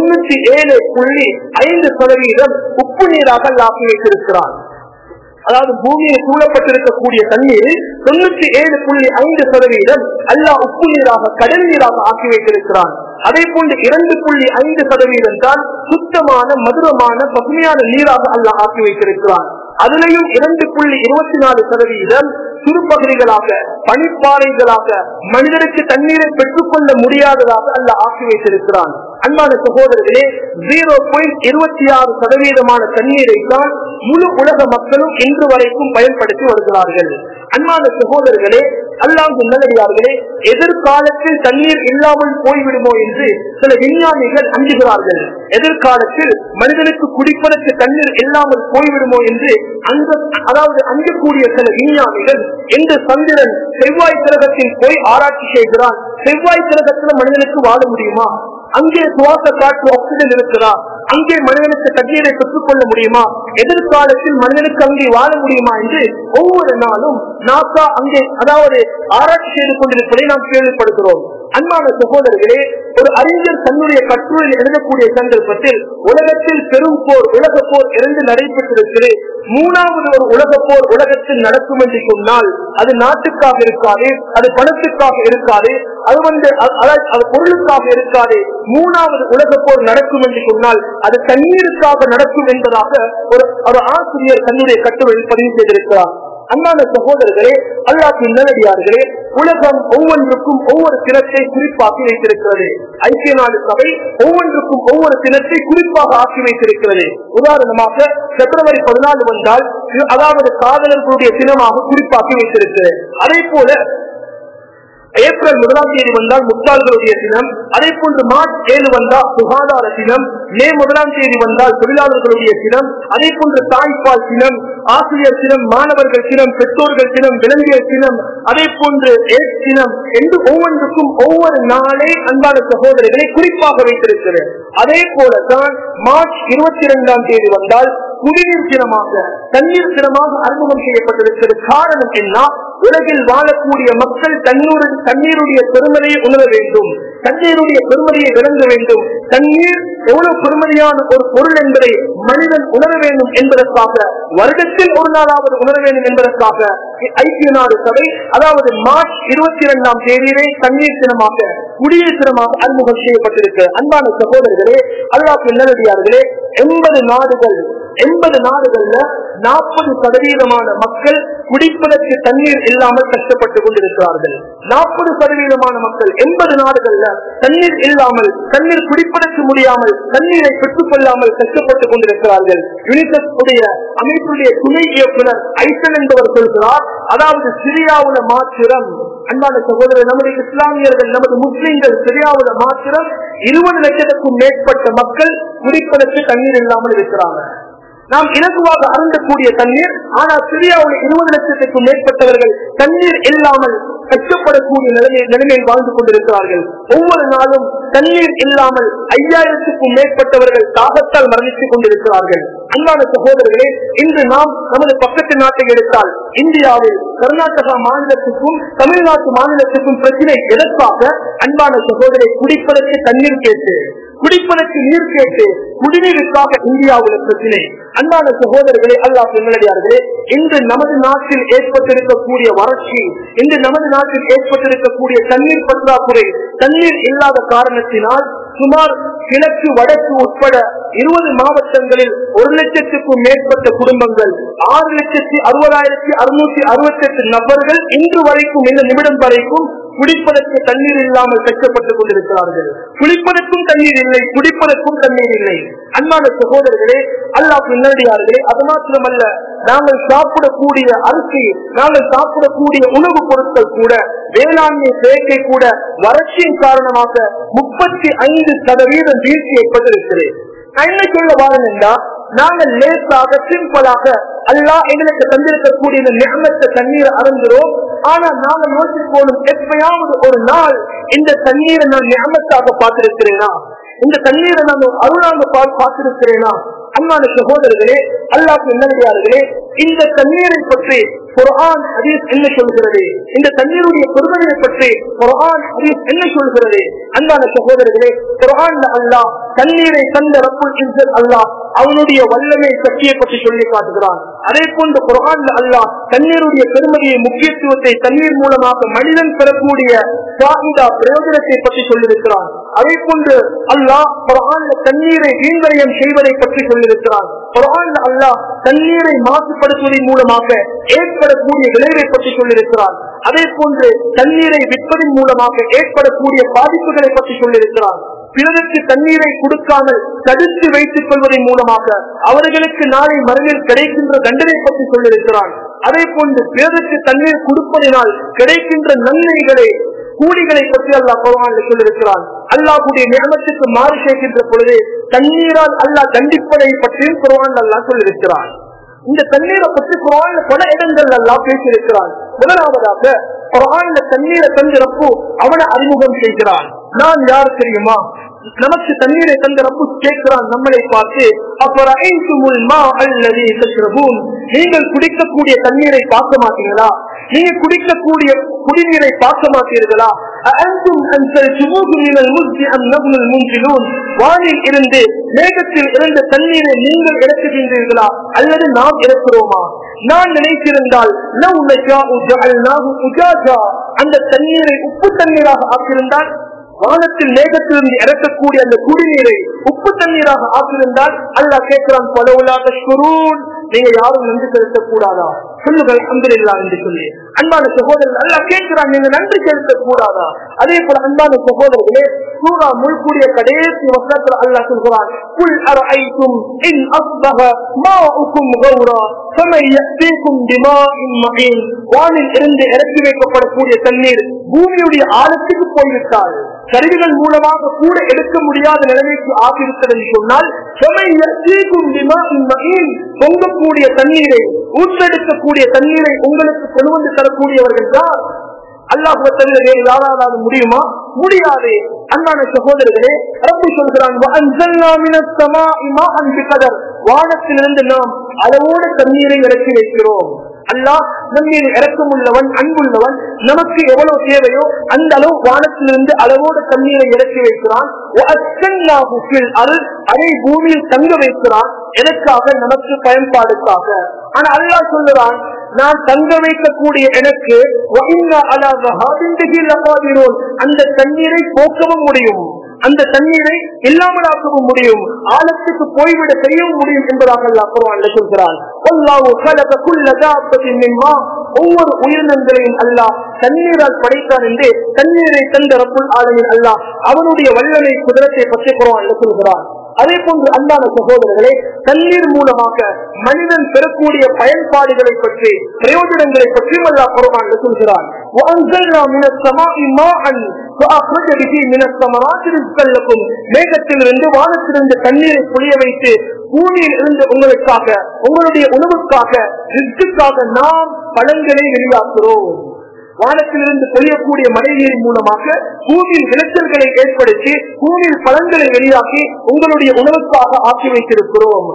97.5% உப்பு நீராக அல்லாஹ் வைத்திருக்கிறான். அதாவது பூமியை சூழப்பட்டிருக்கக்கூடிய தண்ணீர் 97.5% அல்லாஹ் உப்பு நீராக கடல் நீராக ஆக்கி வைத்திருக்கிறான். அதே போன்று 2.5% தான் சுத்தமான மதுரமான பசுமையான நீராக அல்லாஹ் ஆக்கி வைத்திருக்கிறான். அதிலையும் 2.24% சிறுபகுதிகளாக பனிப்பாறைகளாக மனிதனுக்கு தண்ணீரை பெற்றுக்கொள்ள முடியாததாக அல்லாஹ் ஆக்கி வைத்திருக்கிறான். அன்பான சகோதரர்களே, 0.26% தண்ணீரை தான் முழு உலக மக்களும் இன்று வரைக்கும் பயன்படுத்தி வருகிறார்கள். அன்பான சகோதரர்களே, அல்லாஹ் நல்லடியார்களே, எதிர்காலத்தில் தண்ணீர் இல்லாமல் போய்விடுமோ என்று சில விஞ்ஞானிகள் அஞ்சுகிறார்கள். எதிர்காலத்தில் மனிதனுக்கு குடிப்பதற்கு தண்ணீர் இல்லாமல் போய்விடுமோ என்று அஞ்சக்கூடிய சில விஞ்ஞானிகள் இந்த சந்திரன் செவ்வாய் கிரகத்தில் போய் ஆராய்ச்சி செய்கிறான். செவ்வாய் கிரகத்தில் மனிதனுக்கு வாழ முடியுமா? அங்கே சுவாச காற்று ஆக்சிஜன் இருக்கிறா? அங்கே மனிதனுக்கு தண்ணீரை பெற்றுக்கொள்ள முடியுமா? எதிர்காலத்தில் மனிதனுக்கு அங்கே வாழ முடியுமா என்று ஒவ்வொரு நாளும் நாசா அங்கே ஆராய்ச்சி செய்து கொண்டிருப்பதை நாம் கேள்விப்படுகிறோம். அன்பான சகோதரர்களே, ஒரு அறிஞர் தன்னுடைய கட்டுரையில் எழுதக்கூடிய சந்தர்ப்பத்தில் உலகத்தில் பெரும் போர், உலக போர் 2 நடைபெற்றிருக்கிறது. 3வது ஒரு உலக போர் உலகத்தில் நடக்கும் என்று சொன்னால் அது நாட்டுக்காக இருக்காது, அது பணத்துக்காக இருக்காது, அது பொருளுக்காக இருக்காது. 3வது உலக போர் நடக்கும் என்று சொன்னால் அது தண்ணீருக்காக நடக்கும் என்பதாக ஒரு ஆசிரியர் தன்னுடைய கட்டுரையில் பதிவு செய்திருக்கிறார். அன்பான சகோதரர்களே, அல்லாஹ் நல்லடியார்களே, உலகம் ஒவ்வொன்றுக்கும் ஒவ்வொரு தினத்தை குறிப்பாக்கி வைத்திருக்கிறது. ஐக்கிய நாடு சபை ஒவ்வொன்றுக்கும் ஒவ்வொரு தினத்தை குறிப்பாக ஆக்கி வைத்திருக்கிறது. உதாரணமாக பிப்ரவரி 14 வந்தால் அதாவது காதலர்களுடைய தினமாக குறிப்பாக்கி வைத்திருக்கிறது. அதே போல ஏப்ரல் 1ஆம் தேதி வந்தால் முத்தாள்களுடைய தினம், அதே போன்று மார்ச் 7 வந்தால் சுகாதார தினம், மே 1ஆம் தேதி வந்தால் தொழிலாளர்களுடைய தினம், அதே போன்று தாய்ப்பால் தினம், ஆசிரியர் தினம், மாணவர்கள் தினம், பெற்றோர்கள் தினம், விலங்கியல் தினம், அதே போன்று ஏட் தினம் என்று ஒவ்வொன்றுக்கும் ஒவ்வொரு நாளை அன்பான சகோதரர்களை குறிப்பாக வைத்திருக்கிறது. அதே போலதான் மார்ச் 22ஆம் தேதி வந்தால் குடிநீர் தினமாக, தண்ணீர் தினமாக அறிமுகம் செய்யப்பட்டிருக்கிறது. காரணம் என்ன? உலகில் வாழக்கூடிய மக்கள் தண்ணீருடைய பெருமதியை உணர வேண்டும், தண்ணீருடைய பெருமதியை விளங்க வேண்டும், தண்ணீர் எவ்வளவு பெருமதியான ஒரு பொருள் என்பதை மனிதன் உணர வேண்டும் என்பதற்காக, வருடத்தில் ஒரு நாளாவது உணர வேண்டும் என்பதற்காக ஐக்கிய நாடு சபை அதாவது மார்ச் 22ஆம் தேதியிலே தண்ணீர் தினமாக, குடிநீர் தினமாக அறிமுகம் செய்யப்பட்டிருக்கிறது. அன்பான சகோதரர்களே, அல்லாஹ் நல்லடியார்களே, 80 நாடுகள்ல 40% மக்கள் குடிப்பதற்கு தண்ணீர் இல்லாமல் கஷ்டப்பட்டுக் கொண்டிருக்கிறார்கள். 40% மக்கள் 80 நாடுகள்ல தண்ணீர் இல்லாமல், தண்ணீர் குடிப்பதற்கு முடியாமல், தண்ணீரை பெற்றுக் கொள்ளாமல் கஷ்டப்பட்டுக் கொண்டிருக்கிறார்கள். யுனிசெஃப் உடைய அமைப்புடைய துணை இயக்குனர் ஐசன் என்பவர் சொல்கிறார், அதாவது சிரியாவுல மாத்திரம், அன்பான சகோதரர், நமது இஸ்லாமியர்கள், நமது முஸ்லிம்கள் சிரியாவுல மாத்திரம் 20 லட்சத்துக்கும் மேற்பட்ட மக்கள் குடிப்பதற்கு தண்ணீர் இல்லாமல் இருக்கிறாங்க. நாம் இலகுவாக அருந்தக்கூடிய தண்ணீர், ஆனால் சிரியாவில் 20 லட்சத்துக்கும் மேற்பட்டவர்கள் தண்ணீர் இல்லாமல் கஷ்டப்படக்கூடிய நிலைமையில் வாழ்ந்து கொண்டிருக்கிறார்கள். ஒவ்வொரு நாளும் தண்ணீர் இல்லாமல் 5000க்கும் மேற்பட்டவர்கள் தாகத்தால் மரணித்துக் கொண்டிருக்கிறார்கள். அன்பான சகோதரர்களே, இன்று நாம் நமது பக்கத்து நாட்டை எடுத்தால் இந்தியாவில் கர்நாடகா மாநிலத்துக்கும் தமிழ்நாட்டு மாநிலத்துக்கும் பிரச்சனை எதற்காக? அன்பான சகோதரரை, குடிப்பதற்கு தண்ணீர் கேட்டு, குடிப்பதற்கு நீர் கேட்டு, குடிநீருக்காக இந்தியாவில் பிரச்சனை. அன்பான சகோதரர்களே, அல்லாஹ் நல்லடியார்களே, இன்று நமது நாட்டில் ஏற்பட்டிருக்கக்கூடிய வறட்சி, இன்று நமது நாட்டில் ஏற்பட்டிருக்கக்கூடிய தண்ணீர் பற்றாக்குறை, தண்ணீர் இல்லாத காரணத்தினால் சுமார் கிழக்கு வடக்கு உட்பட 20 மாவட்டங்களில் 1 லட்சத்துக்கும் மேற்பட்ட குடும்பங்கள், 6,60,668 நபர்கள் இன்று வரைக்கும், இந்த நிமிடம் வரைக்கும் குடிப்பதற்கு தண்ணீர் இல்லாமல் கஷ்டப்பட்டுக் கொண்டிருக்கிறார்கள். குடிப்பதற்கும் தண்ணீர் இல்லை, குடிப்பதற்கும் தண்ணீர் இல்லை. அன்பான சகோதரர்களே, அல்லாஹ் நல்லடியார்களே, அது மாத்திரமல்ல, நாங்கள் சாப்பிடக்கூடிய அரிசி, நாங்கள் சாப்பிடக்கூடிய உணவுப் பொருட்கள் கூட, வேளாண்மை செயற்கை கூட வறட்சியின் காரணமாக 35% வீழ்ச்சி ஏற்பட்டிருக்கிறது. நான் என்ன சொல்ல வாரேன் என்றால், நாங்கள் லேசாக சிம்பிளாக அல்லாஹ் எங்களுக்கு தந்திருக்கக்கூடிய இந்த நிஅமத்தை தண்ணீரை அருந்துகிறோம். ஆனா நாங்கள் யோசிப்போம், எப்பயாவது ஒரு நாள் இந்த தண்ணீரை நான் நிஅமத்தாக பார்த்திருக்கிறேனா, இந்த தண்ணீரை நான் அருளாக பார்த்திருக்கிறேனா? அன்பான சகோதரர்களே, அல்லாஹ்வின் நல்லடியார்களே, இந்த தண்ணீரை பற்றி குர்ஆன் ஹதீஸ் என்ன சொல்கிறது? இந்த தண்ணீருடைய பெருமையை பற்றி குர்ஆன் ஹதீஸ் என்ன சொல்கிறது? அன்பான சகோதரர்களே, குர்ஆன்ல அல்லாஹ் தண்ணீரை தந்த ரப்புல் இஸ்ஸத் அல்லாஹ் அவனுடைய வல்லமை சக்தியை பற்றி சொல்லி காட்டுகிறான். அதே போன்று குர்ஆன்ல அல்லாஹ் தண்ணீருடைய பெருமையை, முக்கியத்துவத்தை, தண்ணீர் மூலமாக மனிதன் பெறக்கூடிய பிரயோஜனத்தை பற்றி சொல்லியிருக்கிறான். அதே போன்று அல்லாஹ் குர்ஆன்ல தண்ணீரை வீண்வரையம் செய்வதை பற்றி சொல்லியிருக்கிறான். குர்ஆன்ல அல்லாஹ் தண்ணீரை மாசுபடுத்துவதன் மூலமாக ஏற்படக்கூடிய விளைவை பற்றி சொல்லியிருக்கிறான். அதே போன்று தண்ணீரை விற்பதன் மூலமாக ஏற்படக்கூடிய பாதிப்புகளை பற்றி சொல்லியிருக்கிறான். பிறருக்கு தண்ணீரை கொடுக்காமல் தடுத்து வைத்துக் கொள்வதன் மூலமாக அவர்களுக்கு நாளை மறுமையில் கிடைக்கின்ற தண்டனை பற்றி சொல்லியிருக்கிறான். அதே போன்று பிறருக்கு தண்ணீர் கொடுப்பதனால் கிடைக்கின்ற நன்மைகளை, கூலிகளை பற்றி அல்லாஹ் குர்ஆனில் சொல்லியிருக்கிறான். அல்லாஹ்வுடைய நியமத்துக்கு மாறு செய்கின்ற பொழுது தண்ணீரால் அல்லாஹ் தண்டிப்பதை பற்றியும் குர்ஆனில் அல்லாஹ் சொல்லியிருக்கிறான். இந்த தண்ணீரை பற்றி குர்ஆன்ல பல இடங்கள் அல்லாஹ் பேசியிருக்கிறான். முதலாவதாக குர்ஆன்ல தண்ணீரை தந்து ரப்பு அவனை அறிமுகம் செய்கிறான். நான் யார் தெரியுமா? நமக்கு தண்ணீரை தந்த ரப்பு கேட்கிறான் நம்மளை பார்த்து, அஃபரஐதுமுல் மா அல்லதி தஷ்ரபூன், நீங்கள் குடிக்கக்கூடிய தண்ணீரை பார்க்க மாட்டீங்களா? நீங்க குடிக்கக்கூடிய குடிநீரை பார்க்க மாட்டீர்களா? அஅன்தும் அன்ஸல்துமூஹு மினல் முஸ்ஜி அம் நஹ்னுல் முன்ஸிலூன், வானில் இருந்து மேகத்தில் இருந்து தண்ணீரை நீங்கள் இறக்குகின்றீர்களா அல்லது நாம் இறக்குறோமா? நான் நினைத்திருந்தால் லவ் நஷாஉ ஜஅல்நாஹு உஜாஜா, அந்த தண்ணீரை உப்பு தண்ணீராக ஆக்கியிருந்தால், வானத்தில் மேகத்திலிருந்து இறக்கக்கூடிய அந்த குடிநீரை உப்பு தண்ணீராக ஆக்கியிருந்தால், அல்லாஹ் கேட்கிறான், பலவுலா தஷ்குரூன், நீங்க யாரும் நன்றி செலுத்தக்கூடாதா? சொல்லுங்கள் அல்ஹம்துலில்லாஹ் என்று சொல்லி. அன்பான சகோதரர்கள், அல்லாஹ் கேட்கிறான், நீங்க நன்றி செலுத்தக்கூடாதா? அதே போல அன்பான சகோதரர்களே, சூரா முல்குடைய கடைசி வசனத்தில் அல்லாஹ் சொல்கிறான், குல் அரஐதும் இன் அஸ்பஹ மாஉக்கும் கௌரா ஃபமன் யஅதீகும் பிமாஇன் மஹீன், வானில் இருந்து இறக்கி வைக்கப்படக்கூடிய தண்ணீர் பூமியுடைய ஆழத்துக்கு போய்விட்டால், கருவிகள் மூலமாக கூட எடுக்க முடியாத நிலைமைக்கு ஆகிவிட்டது என்று சொன்னால், பொங்கக்கூடிய தண்ணீரை, ஊற்றெடுக்கக்கூடிய தண்ணீரை உங்களுக்கு கொண்டு வந்து தரக்கூடியவர்கள் தான் அல்லாஹ்வை தவிர வேறு யாராவது முடியுமா? முடியாது. அன்பான சகோதரர்களே, ரப்பு சொல்கிறான், வானத்திலிருந்து நாம் அளவோடு தண்ணீரை இறக்கி வைக்கிறோம். அல்லாஹ் நம்மீது இரக்கம் உள்ளவன், அன்புள்ளவன். நமக்கு எவ்வளவு தேவையோ அந்த அளவு வானத்திலிருந்து அளவோடு தண்ணீரை இறக்கி வைக்கிறான். அதை பூமியில் தங்க வைக்கிறான். எதற்காக? நமக்கு பயன்பாடுக்காக. ஆனா அல்லாஹ் சொல்லுறான், நான் தங்க வைக்கக்கூடிய எனக்கு அந்த தண்ணீரை போக்கவும் முடியும், அந்த தண்ணீரை இல்லாமலாக்கவும் முடியும், ஆழத்துக்கு போய்விட செய்யவும் முடியும் என்பதாக அல்லாஹ் குர்ஆனில் சொல்கிறான். ஒவ்வொரு உயிரினங்களையும் அல்லாஹ் தண்ணீரால் படைத்தான் என்று தண்ணீரை தந்த ரப்புல் ஆலமீன் அல்லாஹ் அவனுடைய வல்லமை குதிரத்தை பற்றி குர்ஆனில் சொல்கிறான். அதே போன்று அன்பான சகோதரர்களே, தண்ணீர் மூலமாக மனிதன் பெறக்கூடிய பயன்பாடுகளை பற்றி, பிரயோஜனங்களை பற்றி அல்லாஹ் குர்ஆனில் சொல்கிறான். மேகத்திலிருந்து, வானத்திலிருந்து தண்ணீரை புளிய வைத்து பூமியில் இருந்து உங்களுக்காக, உங்களுடைய உணவுக்காக, ரிஸ்க்குக்காக நாம் பழங்களை வெளியாக்குறோம். வானத்திலிருந்து பொழியக்கூடிய மழை நீரின் மூலமாக பூமியில் விளைச்சல்களை ஏற்படுத்தி பூமியில் பழங்களை வெளியாக்கி உங்களுடைய உணவுக்காக ஆக்கி வைத்திருக்கிறோம்.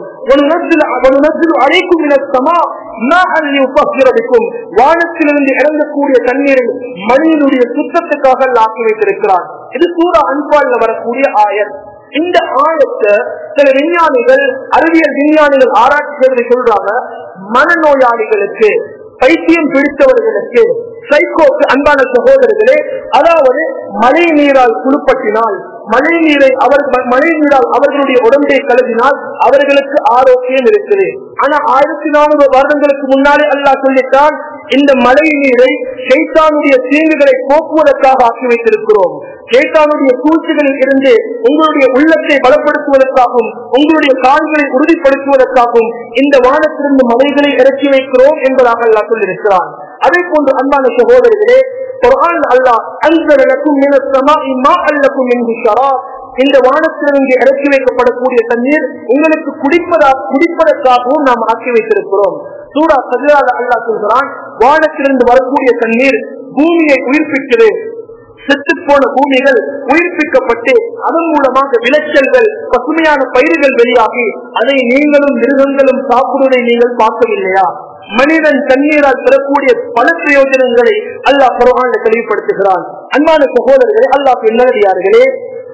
வானத்திலிருந்து இறங்கக்கூடிய தண்ணீரை மழையினுடைய சுத்தத்துக்காக ஆக்கி வைத்திருக்கிறார். இது சூரா அன்பால்ல வரக்கூடிய ஆயத். இந்த ஆயத்தை சில விஞ்ஞானிகள், அறிவியல் விஞ்ஞானிகள் ஆராய்ச்சி செய்வதை சொல்றாங்க. மனநோயாளிகளுக்கு, பைத்தியம் பிடித்தவர்களுக்கு, சைக்கோக்கு, அன்பான சகோதரர்களே, அதாவது மழை நீரால் குளிப்பட்டினால், மழை நீரால் அவர்களுடைய உடம்பை கழுவினால் அவர்களுக்கு ஆரோக்கியம் இருக்குது. ஆனா 1400 வருடங்களுக்கு முன்னாலே அல்லாஹ் சொல்லித்தான், இந்த மழை நீரை ஷைத்தானுடைய தீங்குகளை போக்குவதற்காக ஆக்கி வைத்திருக்கிறோம். ஷைத்தானுடைய சூழ்ச்சிகளில் இருந்து உங்களுடைய உள்ளத்தை பலப்படுத்துவதற்காகவும் உங்களுடைய கால்களை உறுதிப்படுத்துவதற்காகவும் இந்த வானத்திலிருந்து மலைகளை இறக்கி வைக்கிறோம் என்பதாக அல்லாஹ் சொல்லியிருக்கிறான். அதே போன்று அன்பான சகோதரர்களே, குர்ஆன் அல்லாஹ் அன்ஸலலக்கும் மினஸ் ஸமாஇ மாஅன் லக்கும் மின்ஹு ஷராப், இந்த வானத்திலிருந்து இறக்கி வைக்கப்படக்கூடிய தண்ணீர் உங்களுக்கு குடிப்பதற்காகவும் நாம் ஆக்கி வைத்திருக்கிறோம். சூரா சஜ்தால அல்லாஹ் சொல்கிறான், வானத்திலிருந்து வரக்கூடிய தண்ணீர் பூமியை உயிர்ப்பிக்கிறது. செத்து போன பூமிகள் உயிர்ப்பிக்கப்பட்டு அதன் மூலமாக விளைச்சல்கள் பசுமையான பயிர்கள் வெளியாகி அதை நீங்களும் மிருகங்களும் சாப்பிடுவதை நீங்கள் பார்க்கவில்லையா? மனிதன் தண்ணீரால் பெறக்கூடிய பல பிரயோஜனங்களை அல்லாஹ் குர்ஆனில் தெளிவுபடுத்துகிறான். அன்பான சகோதரர்களே, அல்லாஹ் நல்லடியார்களே,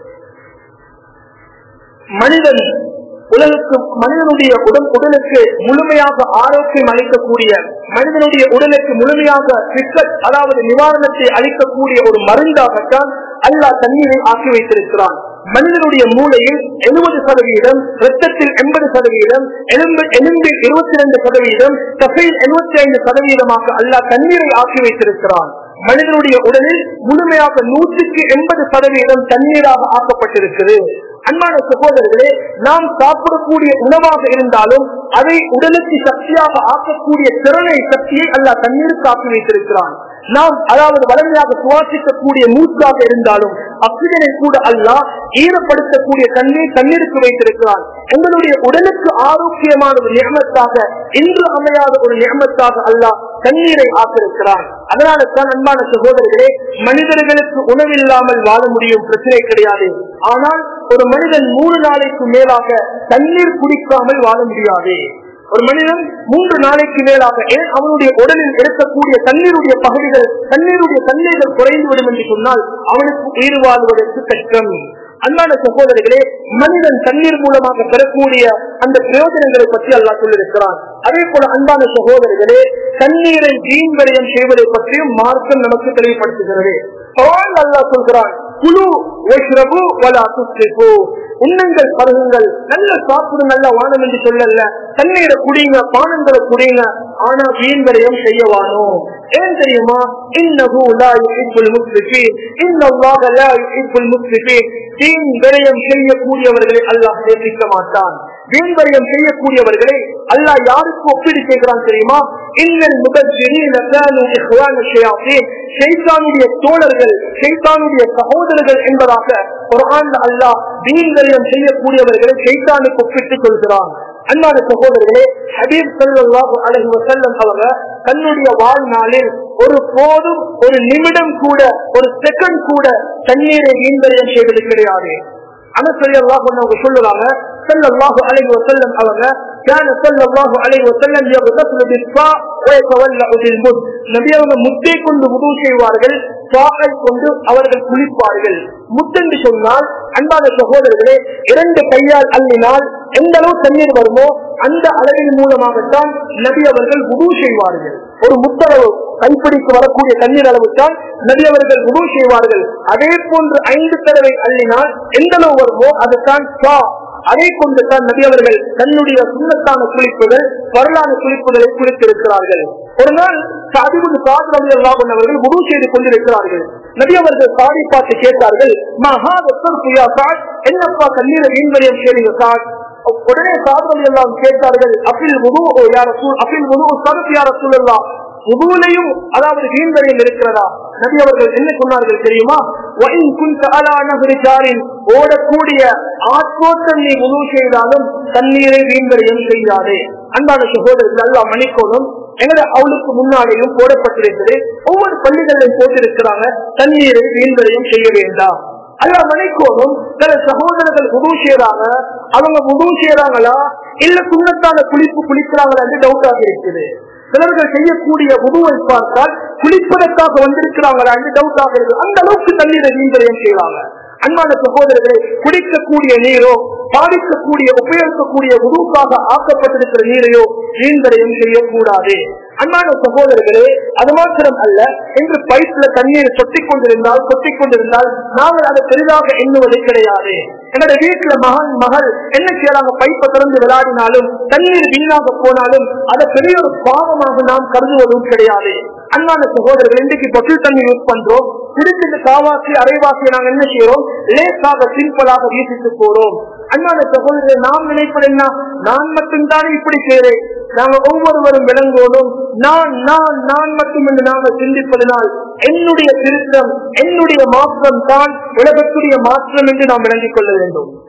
மனிதன் மனிதனுடைய உடலுக்கு முழுமையாக ஆரோக்கியம் அளிக்கக்கூடிய, மனிதனுடைய உடலுக்கு முழுமையாக அதாவது நிவாரணத்தை அளிக்கக்கூடிய ஒரு மருந்தாகத்தான் அல்லாஹ் தண்ணீரை ஆக்கி வைத்திருக்கிறான். மனிதனுடைய மூளையில் 70%, ரத்தத்தில் 80%, எலும்பில் 22%, தசையில் 75% அல்லாஹ் தண்ணீரை ஆக்கி வைத்திருக்கிறான். மனிதனுடைய உடலில் முழுமையாக 180% தண்ணீராக ஆக்கப்பட்டிருக்கிறது. அன்பான சகோதரர்களே, நாம் சாப்பிடக்கூடிய உணவாக இருந்தாலும் அதை உடலுக்கு சக்தியாக ஆக்கக்கூடிய சக்தியை அல்லாஹ் தண்ணீருக்கு ஆக்கி வைத்திருக்கிறான். நாம் அதாவது வலிமையாக சுவாசிக்கக்கூடிய மூச்சாக இருந்தாலும் ஆக்சிஜனை கூட அல்லாஹ் ஈரப்படுத்தக்கூடிய தண்ணீருக்கு வைத்திருக்கிறான். எங்களுடைய உடலுக்கு ஆரோக்கியமான ஒரு நியமத்தாக, இன்று அமையாத ஒரு நியமத்தாக அல்லாஹ் தண்ணீரை ஆக்கியிருக்கிறான். அதனால தான் அன்பான சகோதரர்களே, மனிதர்களுக்கு உணவில்லாமல் வாழ முடியும், பிரச்சனை கிடையாது. ஆனால் ஒரு மனிதன் 3 நாளைக்கு மேலாக தண்ணீர் குடிக்காமல் வாழ முடியாது. ஒரு மனிதன் 3 நாளைக்கு மேலாக ஏன் அவனுடைய உடலில் இருக்கக்கூடிய தண்ணீருடைய பகுதிகள் தண்ணீர்கள் குறைந்துவிடும் என்று சொன்னால் அவனுக்கு உயிர் வாழ்வதற்கு கஷ்டம். அன்பான சகோதரர்களே, மனிதன் தண்ணீர் மூலமாக பெறக்கூடிய அந்த பிரயோஜனங்களை பற்றி அல்லாஹ் சொல்லியிருக்கிறான். அதே போல அன்பான சகோதரர்களே, தண்ணீரை வீண் விரயம் செய்வதை பற்றியும் மார்க்கம் நமக்கு தெளிவுபடுத்துகிறது. அல்லாஹ் சொல்கிறான், குலு வஷ்ரபு வலா துஸ்ரிஃபு, உண்ணுங்கள், பருகுங்கள், நல்ல சாப்பிடு, நல்ல வானம் என்று சொல்லல, தண்ணீரை குடிங்க, பானங்களை குடிங்க, ஆனா வீண் விரயம் செய்யவானோ. ஏன் தெரியுமா? இன்னஹு லா யுஹிப்புல் முஸ்ரிஃபீன், இன்னல்லாஹ லா யுஹிப்புல் முஸ்ரிஃபீன். வீண் விரயம் செய்யக்கூடியவர்களை அல்லாஹ் நேசிக்க மாட்டான். வீண் விரயம் செய்யக்கூடியவர்களை அல்லாஹ் யாருக்கு ஒப்பீடு செய்கிறான் தெரியுமா? இன்னல் முபஜ்ஜிரீன கானூ இஹ்வான ஷயாத்தீன், ஷைத்தானுடைய தோழர்கள், ஷைத்தானுடைய சகோதரர்கள் என்பதாக குர்ஆன்ல அல்லாஹ் வீண் விரயம் செய்யக்கூடியவர்களை ஷைத்தானுக்கு ஒப்பிட்டுக் கொள்கிறான். அன்பான சகோதரர்களே, ஹபீப் ஸல்லல்லாஹு அலைஹி வஸல்லம் அவங்க தன்னுடைய வாழ்நாளில் ஒரு போதும் ஒரு நிமிடம் கூட, ஒரு செகண்ட் கூட தண்ணீரை வீண்வரையம் செய்வது கிடையாது. அனஸ் ரலியல்லாஹு அன்ஹு சொல்லுறாங்க, ஸல்லல்லாஹு அலைஹி வஸல்லம் அவங்க كان صلى الله عليه وسلم يغتسل بالصاع ويتولع بالمد, நபி அவங்க முத்தை கொண்டு வுது செய்வார்கள், சாகை கொண்டு அவர்கள் குளிப்பார்கள். முத்தென்று சொன்னால் அன்பான சகோதரர்களே, 2 கையால் அள்ளினால் எந்த அளவு தண்ணீர் வருமோ அந்த அளவின் மூலமாகத்தான் நபி அவர்கள் வுது செய்வார்கள். ஒரு முத்தளவு கைப்பிடிக்கு வரக்கூடிய தண்ணீர் அளவு தான் நபி அவர்கள் வுது செய்வார்கள். அதே போன்று 5 தடவை அள்ளினால் எந்த அளவு வருமோ அதுதான் சா. அதை கொண்டு தான் நபி அவர்கள் தன்னுடைய சுன்னத்தான குளிப்புகள், வரலாறு குளிப்புகளை குளித்திருக்கிறார்கள். ஒரு நாள் அவர்கள் வுது செய்து கொண்டிருக்கிறார்கள். நபி அவர்கள் சாடி பார்த்து கேட்டார்கள், என்னப்பா தண்ணீரை வீண்வரையம் செய்றீங்க சார்? உடனே சாதனை எல்லாம் கேட்டார்கள், அபில் வுது சரத் யா ரசூலல்லாஹ், வுதுலையும் அதாவது வீண்வரையம் இருக்கிறதா? நபி அவர்கள் என்ன சொன்னார்கள் தெரியுமா? ஓடக்கூடிய ஆற்றோட்டம் நீ வுது செய்தாலும் தண்ணீரை வீண்வரையம் செய்யாதே. அன்பான சகோதரர்கள், அல்லாஹ் மன்னிக்கணும், எங்களை அவளுக்கு முன்னாடியும் போடப்பட்டிருக்கிறது, ஒவ்வொரு பள்ளிகளிலும் போட்டிருக்கிறாங்க, தண்ணீரை வீண்வரையம் செய்ய வேண்டாம். அல்லாஹ் மன்னிக்கணும், சில சகோதரர்கள் வுது செய்யறாங்க, அவங்க வுது செய்யறாங்களா இல்ல சுன்னத்தான குளிப்பு குளிக்கிறாங்களா என்று டவுட்டாக இருக்குது. சிலர்கள் செய்யக்கூடிய வுதுவை பார்த்தால் குளிப்பதற்காக வந்திருக்கிறாங்களா என்று டவுட்டாக இருக்கு. அந்த அளவுக்கு தண்ணீரை வீண்வரையம் செய்யறாங்க. அன்பான சகோதரர்களே, குடிக்கக்கூடிய நீரோ பாதிக்கக்கூடிய உபயோகிக்கக்கூடிய வுதுக்காக ஆக்கப்பட்டிருக்கிற நீரையோ வீண்வரையம் செய்யக்கூடாது. அன்பான சகோதரர்களே, அது மாத்திரம் அல்ல, என்று பைப்ல தண்ணீர் சொட்டிக் கொண்டிருந்தால் நாங்கள் அதை பெரிதாக எண்ணுவது கிடையாது. என்னோட வீட்டுல மகள் என்ன செய்யறாங்க, பைப்பை திறந்து விளையாடினாலும் தண்ணீர் வீணாக போனாலும் அதை பெரிய ஒரு பாவமாக நாம் கருதுவதும் கிடையாது. அன்பான சகோதரர்கள், இன்றைக்கு பொட்டில் தண்ணி யூஸ் பண்றோம், குடிச்சிட்டு காவாசி அரைவாசியை நாங்கள் என்ன செய்யறோம், லேசாக சிம்பிளாக வீசிட்டு போறோம். அன்பான சகோதரர்கள், நாம் நினைப்பது என்ன, நான் மட்டும்தானே இப்படி செய்றேன், நாங்கள் ஒவ்வொருவரும் விளங்குவதும் நான் மட்டும் என்று நாங்கள் சிந்திப்பதனால் என்னுடைய திருத்தம், என்னுடைய மாற்றம் தான் உலகத்துடைய மாற்றம் என்று நாம் விளங்கிக் கொள்ள வேண்டும்.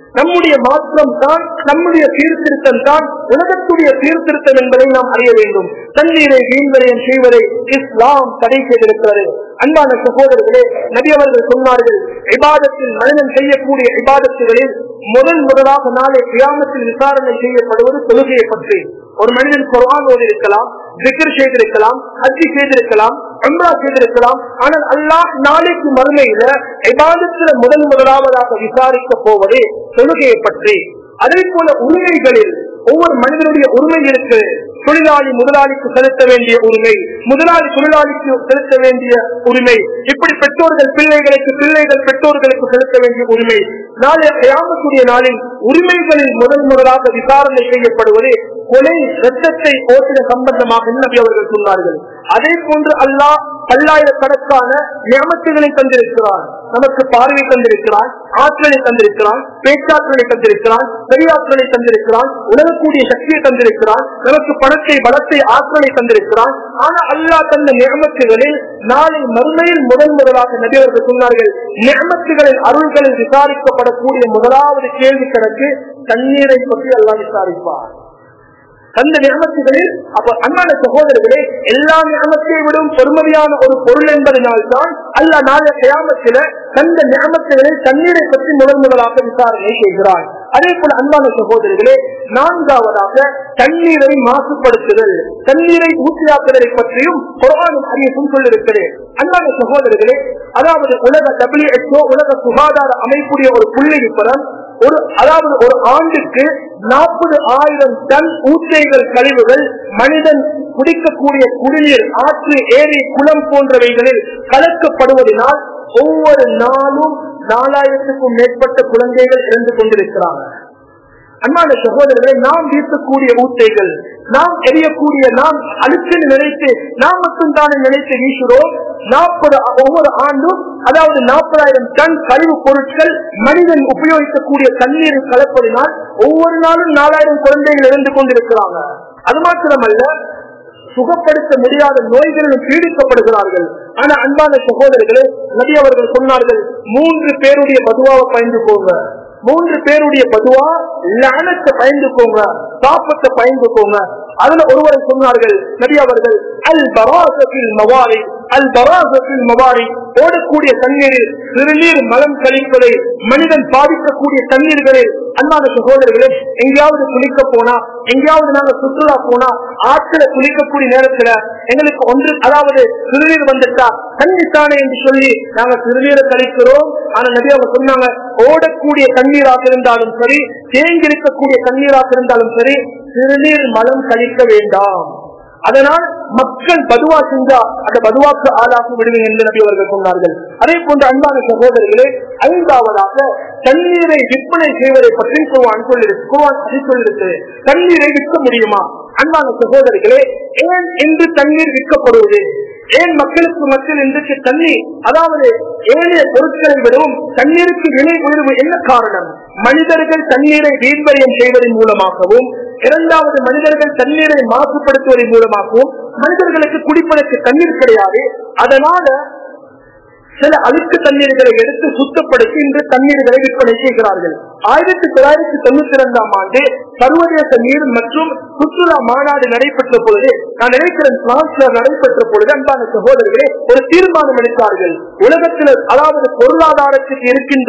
நம்முடைய மாற்றம் தான், நம்முடைய சீர்திருத்தம் தான் உலகத்துடைய சீர்திருத்தம் என்பதை நாம் அறிய வேண்டும். தண்ணீரை வீண்வரையம் செய்வதை இஸ்லாம் தடை செய்திருக்கிறது. அன்பான சகோதரர்களே, நபி அவர்கள் சொன்னார்கள், இபாதத்தில் மனிதன் செய்யக்கூடிய இபாதத்துகளில் முதலாக நாளை கியாமத்தில் விசாரணை செய்யப்படுவது தொழுகையை பற்றி. ஒரு மனிதன் குர்ஆன் ஓதியிருக்கலாம், திக்ர் செய்திருக்கலாம், ஹஜ் செய்திருக்கலாம், உம்ரா செய்திருக்கலாம். ஆனால் அல்லாஹ் நாளைக்கு மறுமையில இபாதத்துல முதலாவதாக விசாரிக்க போவதே தொழுகையை பற்றி. அதே போல உரிமைகளில் ஒவ்வொரு மனிதனுடைய உரிமை இருக்கு. தொழிலாளி முதலாளிக்கு செலுத்த வேண்டிய உரிமை, முதலாளி தொழிலாளிக்கு செலுத்த வேண்டிய உரிமை, இப்படி பெற்றோர்கள் பிள்ளைகளுக்கு, பிள்ளைகள் பெற்றோர்களுக்கு செலுத்த வேண்டிய உரிமை. நாளை கியாமத்துடைய நாளில் உரிமைகளில் முதலாக விசாரணை செய்யப்படுவது கொலை, இரத்தத்தை ஓட்டின சம்பந்தமாக நபி அவர்கள் சொன்னார்கள். அதே போன்று அல்லாஹ் பல்லாயிரக்கணக்கான நியமத்துகளை தந்திருக்கிறான். நமக்கு பார்வை தந்திருக்கிறான், ஆற்றலை தந்திருக்கிறான், பேச்சாற்றலை தந்திருக்கிறான், பெரியாற்றலை தந்திருக்கிறான், உணரக்கூடிய சக்தியை தந்திருக்கிறான், நமக்கு பணத்தை, பலத்தை, ஆற்றலை தந்திருக்கிறான். ஆனா அல்லாஹ் தந்த நியமத்துகளில் நாளை மறுமையில் முதலாக நபி அவர்கள் சொன்னார்கள், நியமத்துகளின் அருள்களில் விசாரிக்கப்படக்கூடிய முதலாவது கேள்வி கணக்கு தண்ணீரை பற்றி அல்லாஹ் விசாரிப்பார். அந்த நியமத்துகளில் அப்ப அன்பான சகோதரர்களே, எல்லா நியமத்தை விடும் பெருமதியான ஒரு பொருள் என்பதனால்தான் அல்லாஹ் நாளை கியாமத்தில தந்த நியமத்துகளில் தண்ணீரை பற்றி முதலாக விசாரணை செய்கிறார். அதே போல அன்பான சகோதரர்களே, நான்காவதாக தண்ணீரை மாசுபடுத்துதல், தண்ணீரை ஊற்றியாக்குதலை பற்றியும் குர்ஆனும் ஹதீஸும் சொல்லிருக்கிறேன். அன்பான சகோதரர்களே, அதாவது உலக WHO, உலக சுகாதார அமைப்புடைய ஒரு புள்ளி விபரம், அதாவது ஒரு ஆண்டுக்கு 40,000 டன் ஊற்றைகள் கழிவுகள் மனிதன் குடிக்கக்கூடிய குடிநீர், ஆற்று, ஏரி, குளம் போன்றவைகளில் கலக்கப்படுவதனால் ஒவ்வொரு நாளும் 4000க்கும் மேற்பட்ட குழந்தைகள் இறந்து கொண்டிருக்கிறாங்க. அன்பான சகோதரர்களை, நாம் வீசக்கூடிய ஊற்றைகள், நாம் எரியக்கூடிய, நாம் அழுத்தம் நினைத்து நாம் மட்டும் தானே நினைத்து வீசுகிறோம். ஒவ்வொரு ஆண்டும் அதாவது 40,000 டன் கழிவு பொருட்கள் மனிதன் உபயோகிக்கக்கூடிய தண்ணீரில் கலப்பதினால் ஒவ்வொரு நாளும் 4000 குழந்தைகள் இறந்து கொண்டிருக்கிறாங்க. அது மாத்திரமல்ல, சுகப்படுத்த முடியாத நோய்களிலும் பீடிக்கப்படுகிறார்கள். ஆனா அன்பான சகோதரர்களே, நபி அவர்கள் சொன்னார்கள், 3 பேருடைய பதுவாவை பயந்து போங்க. 3 பேருடைய பதுவா லஅனத்தை பயந்துக்கோங்க, சாபத்தை பயந்துக்கோங்க. அதுல ஒருவரை சொன்னார்கள் நபி அவர்கள், அல் பராசத்தில் மவாரி, அல் பராசத்தில் மவாரி, ஓடக்கூடிய தண்ணீரில் சிறுநீர் மலம் கழிப்பதை மனிதன் பாதிக்கக்கூடிய தண்ணீர்களில். அன்பான சகோதரர்களே, எங்கேயாவது குளிக்க போனா, எங்கேயாவது நாங்க சுற்றுலா போனா, ஆற்றில குளிக்கக்கூடிய நேரத்துல எங்களுக்கு ஒன்று, அதாவது சிறுநீர் வந்துட்டா தண்ணித்தானே என்று சொல்லி நாங்க சிறுநீரை கழிக்கிறோம். ஆனா நபி அவங்க சொன்னாங்க, ஓடக்கூடிய தண்ணீராக இருந்தாலும் சரி, தேங்கி இருக்கக்கூடிய தண்ணீராக இருந்தாலும் சரி, சிறுநீர் மலம் கழிக்க வேண்டாம். அதனால் மக்கள் பதுவா செஞ்சா அந்த பதுவாக்கு ஆளாக்கி விடுவீங்க என்று நபி அவர்கள் சொன்னார்கள். அதே போன்ற அன்பான சகோதரர்களே, ஐந்தாவதாக தண்ணீரை விற்பனை செய்வதை பற்றி குர்ஆன் சொல்லிருக்கு. தண்ணீரை விற்க முடியுமா? அன்பான சகோதரர்களே, ஏன் இன்று தண்ணீர் விற்கப்படுவது? ஏன் மக்களுக்கு மக்கள் இன்றைக்கு தண்ணீர், அதாவது ஏனைய பொருட்களை விடவும் தண்ணீருக்கு விலை உயர்வு என்ன காரணம்? மனிதர்கள் தண்ணீரை வீண்வரையம் செய்வதன் மூலமாகவும், இரண்டாவது மனிதர்கள் தண்ணீரை மாசுபடுத்துவதன் மூலமாகவும், மனிதர்களுக்கு குடிப்பதற்கு தண்ணீர் கிடையாது. அதனால சில அழுக்கு தண்ணீர்களை எடுத்து சுத்தப்படுத்தி இன்று தண்ணீர்களை விற்பனை செய்கிறார்கள். 1992ஆம் ஆண்டு சர்வதேச நீர் மற்றும் சுற்றுலா மாநாடு நடைபெற்ற பொழுது, நான் நினைக்கிறேன் பிரான்ஸ்ல நடைபெற்ற பொழுது, அன்பான சகோதரர்களே, ஒரு தீர்மானம் எடுத்தார்கள். உலகத்தில் அதாவது பொருளாதாரத்துக்கு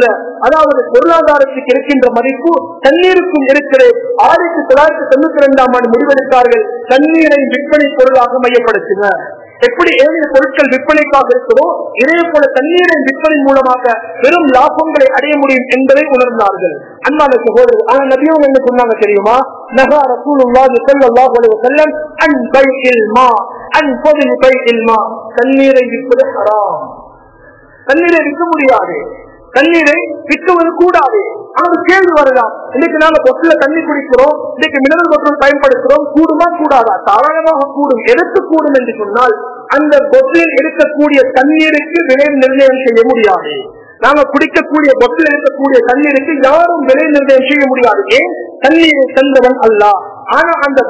இருக்கின்ற மதிப்பு தண்ணீருக்கும் இருக்கிறது. 1992ஆம் ஆண்டு முடிவெடுத்தார்கள், தண்ணீரை விற்பனை பொருளாக மையப்படுத்தினர். எப்படி ஏனைய பொருட்கள் விற்பனைக்காக இருக்கிறதோ, இதே போல தண்ணீரின் விற்பனை மூலமாக பெரும் லாபங்களை அடைய முடியும் என்பதை உணர்ந்தார்கள். அன்பான சகோதரர்கள், ஆனா நபியும் என்ன சொன்னாங்க தெரியுமா? நஹா ரசூலுல்லாஹி ஸல்லல்லாஹு அலைஹி வஸல்லம் அன் பைஇல் மா, அன் ஃபضل பைஇல் மா, தண்ணீரை விற்பது ஹராம். தண்ணீரை விற்க முடியாது, தண்ணீரை விற்குவது கூடாது. ஆனா கேள்வி வரலாம், இன்னைக்கு நாங்க பொட்டில தண்ணி குடிக்கிறோம், இன்னைக்கு மினரல் வாட்டர் பயன்படுத்துறோம், கூடுமா கூடாதா? தாராளமாக கூடும். எதற்கு கூடும் என்று சொன்னால், அந்த பொட்டில் இருக்கக்கூடிய தண்ணீருக்கு விலை நிர்ணயம் செய்ய முடியாது. நாங்க குடிக்கக்கூடிய பொட்டில் இருக்கக்கூடிய தண்ணீருக்கு யாரும் விலை நிர்ணயம் செய்ய முடியாது. ஏன்? தண்ணீரை தந்தவன் அல்லாஹ். ஆனா அந்த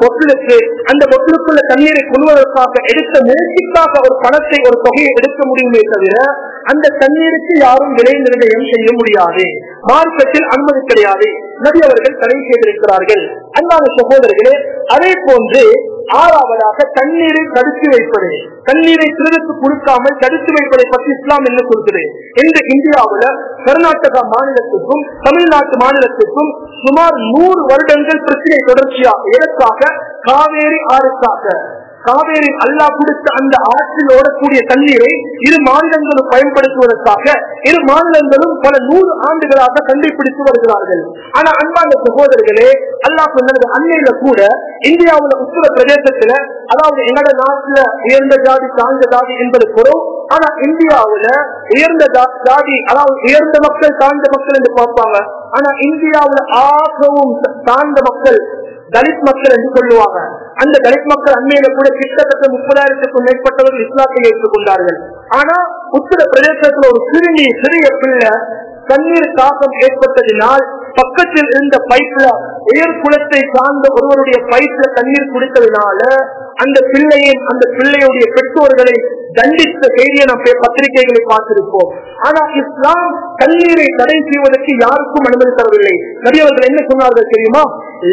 பொட்டிலுக்குள்ள தண்ணீரை கொள்வதற்காக எடுத்த முயற்சிக்காக ஒரு பணத்தை, ஒரு தொகையை எடுக்க முடியுமே தவிர அந்த தண்ணீருக்கு யாரும் விலை நிர்ணயம் செய்ய முடியாது. மார்க்கத்தில் அனுமதி கிடையாது. நபி அவர்கள் தடை செய்திருக்கிறார்கள். அன்பான சகோதரர்களே, அதே போன்று ஆறாவதாக தண்ணீரை தடுத்து வைப்பது, தண்ணீரை சிறுக்கு கொடுக்காமல் தடுத்து வைப்பதை பற்றி இஸ்லாம் என்ன சொல்கிறது? இன்று இந்தியாவில் கர்நாடகா மாநிலத்துக்கும் தமிழ்நாட்டு மாநிலத்துக்கும் சுமார் 100 வருடங்கள் பிரச்சனை தொடர்ச்சியாக. எதற்காக? காவேரி ஆறுக்காக. காவேரி அல்லாஹ் கொடுத்த அந்த ஆற்றில் ஓடக்கூடிய தண்ணீரை இரு மாநிலங்களும் பயன்படுத்துவதற்காக இரு மாநிலங்களும் பல 100 ஆண்டுகளாக கண்டுபிடித்து வருகிறார்கள். ஆனா அன்பான சகோதரர்களே, அல்லாஹ் சொன்னது அன்னையில கூட இந்தியாவுல உத்தர பிரதேசத்துல, அதாவது எங்களோட நாட்டுல உயர்ந்த ஜாதி தாழ்ந்த ஜாதி என்பது பொருள். ஆனா இந்தியாவுல உயர்ந்த ஜாதி, அதாவது உயர்ந்த மக்கள் தாழ்ந்த மக்கள் என்று பார்ப்பாங்க. ஆனா இந்தியாவுல ஆகவும் தாழ்ந்த மக்கள் தலித் மக்கள் என்று சொல்லுவாங்க. அந்த தலித் மக்கள் அண்மையில கூட கிட்டத்தட்ட 30,000க்கும் மேற்பட்டவர்கள் இஸ்லாத்தை ஏற்றுக் கொண்டார்கள். ஆனா உத்தர பிரதேசத்துல ஒரு சிறிய பிள்ளை தண்ணீர் தாக்கம் ஏற்பட்டதினால் பக்கத்தில் இருந்த பைப்ல உயர் குலத்தை சார்ந்த ஒருவருடைய பைப்ல தண்ணீர் குடித்ததினால அந்த பிள்ளையின் அந்த பிள்ளையுடைய பெற்றோர்களை தண்டித்த செய்தியை நாம் பத்திரிகைகளை பார்த்திருப்போம். ஆனா இஸ்லாம் தண்ணீரை தடை செய்வதற்கு யாருக்கும் அனுமதி தரவில்லை. நபி அவர்கள் என்ன சொன்னார்கள் தெரியுமா?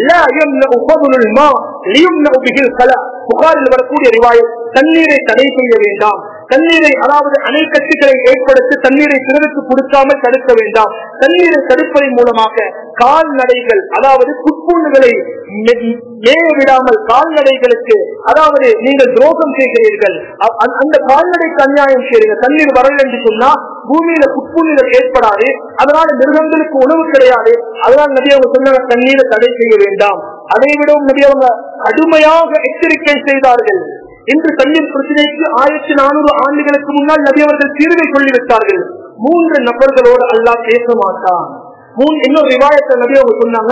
புகாரில் வரக்கூடிய ரிவாயத், தண்ணீரை தடை செய்ய வேண்டாம், தண்ணீரை அதாவது அணைக்கட்டுகளை ஏற்படுத்தி தண்ணீரை பிறருக்கு கொடுக்காமல் தடுக்க வேண்டாம். தண்ணீரை தடுப்பதன் மூலமாக கால்நடைகள், அதாவது புட்புண்ணுகளை மேய விடாமல் கால்நடைகளுக்கு, அதாவது நீங்கள் துரோகம் செய்கிறீர்கள், அந்த கால்நடைக்கு அநியாயம் செய்கிறீங்க. தண்ணீர் வரல என்று சொன்னா பூமியில புட்புண்ணுகள் ஏற்படாது, அதனால மிருகங்களுக்கு உணவு கிடையாது. அதனால் நபி அவங்க சொன்னாங்க தண்ணீரை தடை செய்ய வேண்டாம். அதை விடவும் நபி அவங்க கடுமையாக எச்சரிக்கை செய்தார்கள். இன்று தண்ணீர் பிரச்சனைக்கு 1400 ஆண்டுகளுக்கு முன்னால் நபி அவர்கள் தீர்வை சொல்லிவிட்டார்கள். 3 நபர்களோடு அல்லாஹ் பேச மாட்டான். இன்னொரு ரிவாயத்தை நபி அவங்க சொன்னாங்க,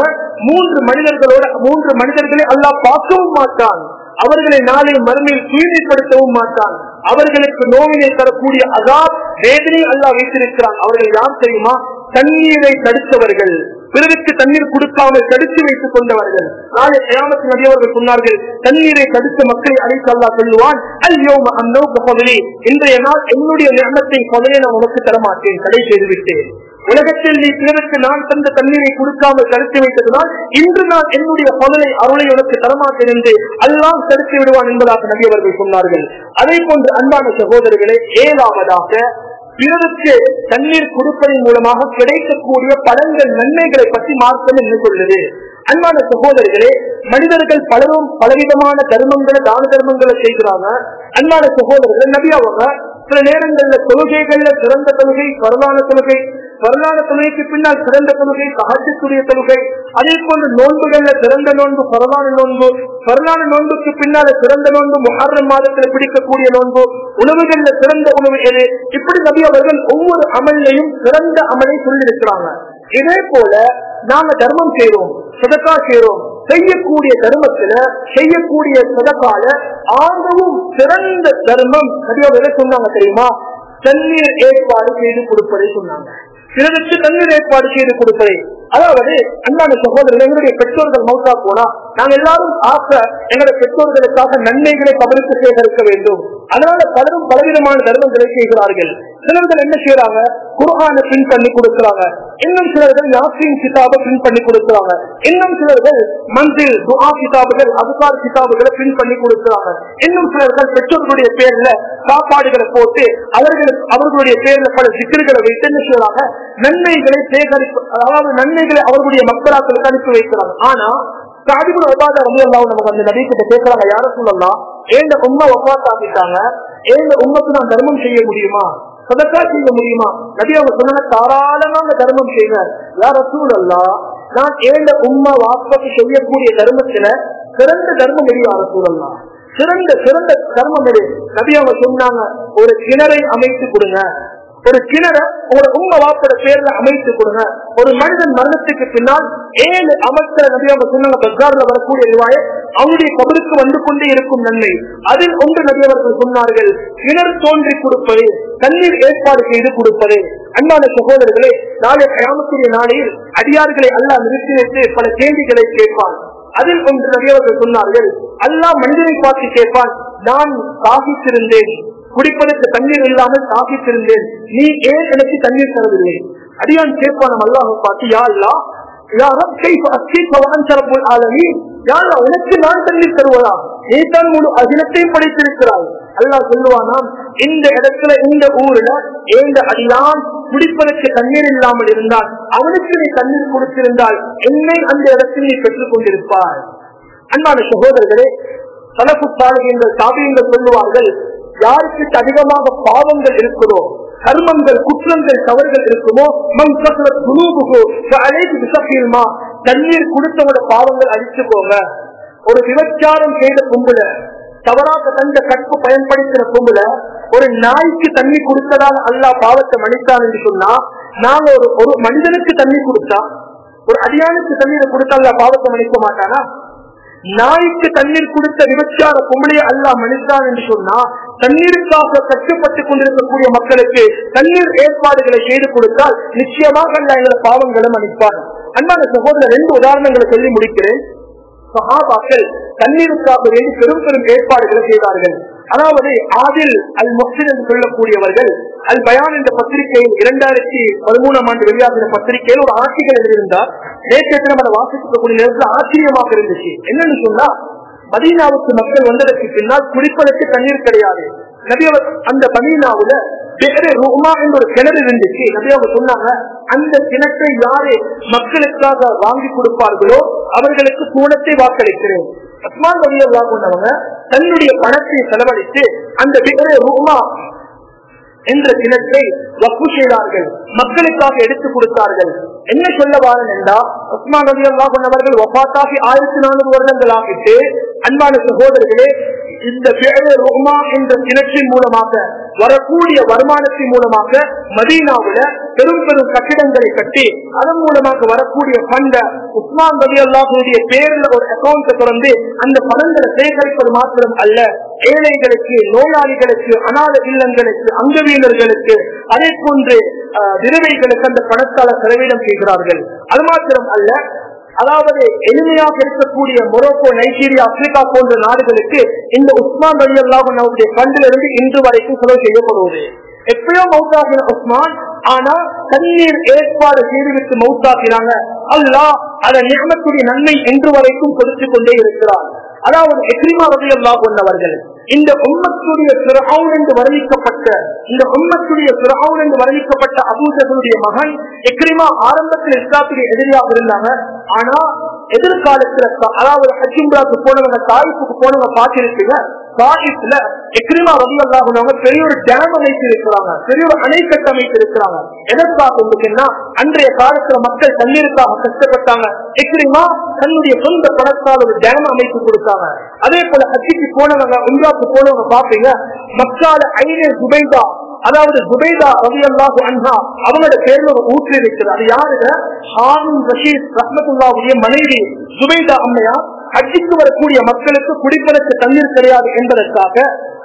3 மனிதர்களை அல்லாஹ் பார்க்கவும் மாட்டான், அவர்களை நாளை மறுமையில் தூய்மைப்படுத்தவும் மாட்டான், அவர்களுக்கு நோவினை தரக்கூடிய அஸாப் வேதனை அல்லாஹ் வைத்திருக்கிறான். அவர்கள் யார் தெரியுமா? தண்ணீரை தடுத்தவர்கள், பிறருக்கு தண்ணீர் கொடுக்காமல் தடுத்து வைத்துக் கொண்டவர்கள். நாளை கியாமத் நபி அவர்கள் சொன்னார்கள், தண்ணீரை தடுத்த மக்களை அழைத்து அல்லாஹ் சொல்லுவான், அல்யௌம அன்னுக ஃபதலி, இன்றைய நாள் என்னுடைய நிஅமத்தை ஃபதலை நான் உனக்கு தரமாட்டேன், தடை செய்து விட்டேன். உலகத்தில் நீ பிறருக்கு நான் தந்த தண்ணீரை கொடுக்காமல் தடுத்து வைத்ததனால் இன்று நான் என்னுடைய ஃபதலை அருளை உனக்கு தரமாட்டேன் என்று அல்லாஹ் தடுத்து விடுவான் என்பதாக நபி அவர்கள் சொன்னார்கள். அதே போன்று அன்பான சகோதரர்களே, 7ஆவதாக பிறருக்கு தண்ணீர் கொடுப்பதன் மூலமாக கிடைக்கக்கூடிய பலன்கள் நன்மைகளை பற்றி மார்க்கம் என்ன சொல்லுது? அன்பான சகோதரர்களே, மனிதர்கள் பலரும் பலவிதமான தர்மங்களை தான தர்மங்களை செய்கிறாங்க. அன்பான சகோதரர்கள், நபி அவங்க சில நேரங்கள்ல தொழுகைகள்ல சிறந்த தொழுகை பரலான தொழுகை, பரலான தொழுகைக்கு பின்னால் சிறந்த தொழுகை தஹஜ்ஜுடைய தொழுகை, அதே போன்று நோன்புகள்ல சிறந்த நோன்பு பரலான நோன்பு, பரலான நோன்புக்கு பின்னால சிறந்த நோன்பு முஹர்ரம் மாதத்தில் பிடிக்கக்கூடிய நோன்பு, உணவுகள்ல சிறந்த உணவு எது, இப்படி நபி அவர்கள் ஒவ்வொரு அமலையும் சிறந்த அமலை சொல்லியிருக்கிறாங்க. இதே போல நாங்க தர்மம் செய்யறோம், சதக்கா செய்யறோம், செய்யக்கூடிய தர்மத்துல செய்யக்கூடிய சதக்கால ஆகவும் சிறந்த தர்மம் நபி அவர்கள் சொன்னாங்க தெரியுமா? தண்ணீர் ஏற்பாடு செய்து கொடுப்பதை சொன்னாங்க. பிறருக்கு தண்ணீர் ஏற்பாடு செய்து கொடுப்பதை, அதாவது அன்பான சகோதரர்கள், எங்களுடைய பெற்றோர்கள் மௌத்தா போனா நாங்க எல்லாரும் ஆசை எங்களுடைய பெற்றோர்களுக்காக நன்மைகளை கபருக்கு சேகரிக்க வேண்டும். அதனால பலரும் பலவிதமான தர்மங்களை செய்கிறார்கள். சிலர்கள் என்ன செய்யறாங்க? குர்ஆனை பிரிண்ட் பண்ணி கொடுக்கிறாங்க. இன்னும் சிலர்கள் யாசின் கிதாபை பிரிண்ட் பண்ணி கொடுக்கிறாங்க. இன்னும் சிலர்கள் மந்தில் துஆ கிதாபுகள் அதுகார் கிதாபுகளை பிரிண்ட் பண்ணி கொடுக்கிறாங்க. இன்னும் சிலர்கள் பெற்றோர்களுடைய பேர்ல சாப்பாடுகளை போட்டு அவர்களுடைய பேர்ல பல சிக்கல்களை வைத்து என்ன செய்யறாங்க? நன்மைகளை சேகரிப்பு, அதாவது நன்மைகளை அவர்களுடைய மக்களாக்களுக்கு அனுப்பி வைக்கிறாங்க. ஆனா சாதிபுல் உபாதா ரலியல்லாஹு அன்ஹு அந்த நபி கிட்ட கேட்கறாங்க, யா ரசூலல்லாஹ், ஏன் உம்மா வஃபாத் ஆகிட்டாங்க, ஏன் உம்மக்கு நான் தர்மம் செய்ய முடியுமா, சதக்கா செய்ய முடியுமா? நபி அவங்க சொன்னாங்க, தாராளமாக தர்மம் செய்யுங்க. யா ரசூலல்லாஹ், நான் ஏன் உம்மா வாப்பாக்கு செய்யக்கூடிய தர்மத்துல சிறந்த தர்மம் எது யா ரசூலல்லாஹ்? சிறந்த தர்மம் எது? நபி அவங்க சொன்னாங்க, ஒரு கிணறை அமைத்து கொடுங்க, ஒரு கிணற ஒரு உங்க வாப்போட பேர்ல அமைத்து கொடுங்க. ஒரு மனிதன் மரணத்துக்கு பின்னால் 7 அமர்த்தல நபி அவங்க சொன்னாங்க, பஜார்ல வரக்கூடிய ரிவாயை அவனுடைய கபருக்கு வந்து கொண்டே இருக்கும் நன்மை. அதில் ஒன்று நபி அவர்கள் சொன்னார்கள், கிணறு தோன்றி கொடுப்பது, தண்ணீர் ஏற்பாடு செய்து கொடுப்பது. அன்பான சகோதரர்களே, நாளை கியாமத்துடைய நாளையில் அடியார்களை அல்லாஹ் நிறுத்தி வைத்து பல கேள்விகளை கேட்பான். அதில் ஒன்று நபி அவர்கள் சொன்னார்கள், அல்லாஹ் மனிதனை பார்த்து கேட்பான், நான் சாகித்திருந்தேன், குடிப்பதற்கு தண்ணீர் இல்லாமல் தாக்கித்திருந்தேன், நீ ஏன் எனக்கு தண்ணீர் தரவில்லை? அடியான் கேட்பான அல்லாஹ் பார்த்து, யா அல்லாஹ், உனக்கு நான் தண்ணீர் தருவதா? நீ தான் முழு அகிலத்தையும் படைத்திருக்கிறாய். அல்லாஹ் சொல்லுவானாம், இந்த இடத்துல இந்த ஊர்ல ஏந்த அடியான் குடிப்பதற்கு தண்ணீர் இல்லாமல் இருந்தால் அவனுக்கு நீ தண்ணீர் கொடுத்திருந்தால் என்னை அந்த இடத்தில் நீ பெற்றுக் கொண்டிருப்பாய். அன்பான சகோதரர்களே, சலஃபு சாலிஹீன்கள் தாபியீன்கள் சொல்லுவார்கள், யாருக்கு அதிகமாக பாவங்கள் இருக்குதோ, கர்மங்கள் குற்றங்கள் தவறுகள் இருக்குமோ, தண்ணீர் கொடுத்தவங்க பாவங்கள் அழிச்சு போங்க. ஒரு விபச்சாரம் செய்த கும்பல, தவறாக தந்த கற்பு பயன்படுத்தின கும்பல ஒரு நாய்க்கு தண்ணி கொடுத்ததால் அல்லாஹ் பாவத்தை மன்னித்தான் என்று சொன்னா, நாங்க ஒரு மனிதனுக்கு தண்ணி கொடுத்தா, ஒரு அடியானுக்கு தண்ணீரை கொடுத்தா அல்லாஹ் பாவத்தை மன்னிக்க மாட்டானா? நாய்க்கு தண்ணீர் கொடுத்த விபச்சார கும்பலையை அல்லாஹ் மன்னித்தான் என்று சொன்னா, தண்ணீருக்காக கஷ்டப்பட்டுக் கொண்டிருக்கக்கூடிய மக்களுக்கு தண்ணீர் ஏற்பாடுகளை செய்து கொடுத்தால் நிச்சயமாக அல்லாஹ் எங்களை பாவங்களை மன்னிப்பார். அன்பான சகோதரர், 2 உதாரணங்களை சொல்லி முடிக்கிறேன். சஹாபாக்கள் தண்ணீருக்காக வேண்டி பெரும் பெரும் ஏற்பாடுகளை செய்தார்கள். அதாவது ஆதில் அல் முஹ்சின் என்று சொல்லக்கூடியவர்கள் அல் பயான் என்ற பத்திரிகையில் 2013ஆம் ஆண்டு வெளியாகிற பத்திரிகையில் ஒரு ஆட்சிகள் எழுதியிருந்தார். நேற்று நம்ம வாசிக்கக்கூடிய நேரத்தில் ஆச்சரியமாக இருந்துச்சு. என்னன்னு சொன்னா, மதீனாவுக்கு மக்கள் வந்ததற்கு பின்னால் குடிப்பதற்கு தண்ணீர் கிடையாது. நபியவர் அந்த மதீனாவுல வேறு ருமா என்ற ஒரு கிணறு இருந்துச்சு. நபியவர் சொன்னாங்க, அந்த கிணற்றை யாரு மக்களுக்காக வாங்கி கொடுப்பார்களோ அவர்களுக்கு சூனத்தை வாக்களிக்கிறேன். உஸ்மான் ரலியல்லாஹு அன்ஹு தன்னுடைய பணத்தை செலவழித்து அந்த வேறு ருமா என்ற கிணற்றை வக்ஃப் செய்தார்கள், மக்களுக்காக எடுத்துக் கொடுத்தார்கள். என்ன சொல்ல வாரன் என்றால், உஸ்மான் ரலியல்லாஹு அன்ஹு அவர்கள் வஃபாத்தாகி 1400 வருடங்கள் ஆகிட்டு, அன்பான சகோதரர்களே, இந்த ருமா என்ற கிணற்றின் மூலமாக வரக்கூடிய வருமானத்தின் மூலமாக மதீனாவுல பெரும் பெரும் கட்டிடங்களை கட்டி அதன் மூலமாக வரக்கூடிய பண்ட உஸ்மான் ரலியல்லாஹுடைய பேரில் ஒரு அக்கௌண்ட் திறந்து அந்த பணங்களை சேகரிப்பது மாத்திரம் அல்ல, ஏழைகளுக்கு, நோயாளிகளுக்கு, அநாத இல்லங்களுக்கு, அங்கவீனர்களுக்கு, அதே போன்று விதவைகளுக்கு அந்த பணத்தால் செலவீனம் செய்கிறார்கள். அது மாத்திரம் அல்ல, அதாவது எளிமையாக இருக்கக்கூடிய மொரோக்கோ, நைஜீரியா, ஆப்பிரிக்கா போன்ற நாடுகளுக்கு இந்த உஸ்மான் ரலியல்லாஹு அன்ஹுடைய ஃபண்டிலிருந்து இன்று வரைக்கும் செலவு செய்யப்படுவது. எப்பயோ மௌத்தாகின உஸ்மான், ஆனா தண்ணீர் ஏற்பாடு செய்துவிட்டு மௌத்தாகிறாங்க. அல்லாஹ் அதை நியமத்துடைய நன்மை இன்று வரைக்கும் கொடுத்துக் கொண்டே இருக்கிறார். அதாவது இக்ரிமா ரலியல்லாஹு அன்ஹு அவர்கள் இந்த உம்மத்துடைய ஃபிரௌன் என்று வர்ணிக்கப்பட்ட அபூ ஜஹலுடைய மகன் இக்ரிமா ஆரம்பத்தில் இஸ்லாத்துடைய எதிரியாக இருந்தாங்க. ஆனா எதிர்காலத்துல, அதாவது ஹஜ் உம்ராக்கு போனவங்க, தாயிஃபுக்கு போனவங்க பார்த்திருப்பீங்க, தாயிஃப்ல இக்ரிமா ரலியல்லாஹு அன்ஹு பெரிய ஒரு டேம் அமைத்து இருக்கிறாங்க, பெரிய ஒரு அணை கட்டமைத்து இருக்கிறாங்க. எதற்காக இருக்குன்னா, அன்றைய காலத்துல மக்கள் தண்ணீருக்காக கஷ்டப்பட்டாங்க. இக்ரிமா தன்னுடைய சொந்த பணத்தால் ஒரு டேம் அமைத்து கொடுத்தாங்க. அதே போல ஹஜ்ஜுக்கு போனவங்க, உம்ராக்கு போனவங்க பாப்பீங்க, மக்கால ஐனே ஜுபைதா, அதாவது ஜுபைதா ரலியல்லாஹு அன்ஹா அவங்களோட பேர்ல ஒரு ஊற்று இருக்குது. அது யாருங்க? ஹாரூன் ரஷீத் ரஹ்மத்துல்லாஹுடைய மனைவி ஜுபைதா அம்மையா. ஹஜ்ஜுக்கு வரக்கூடிய மக்களுக்கு குடிப்பதற்கு தண்ணீர் கிடையாது என்பதற்காக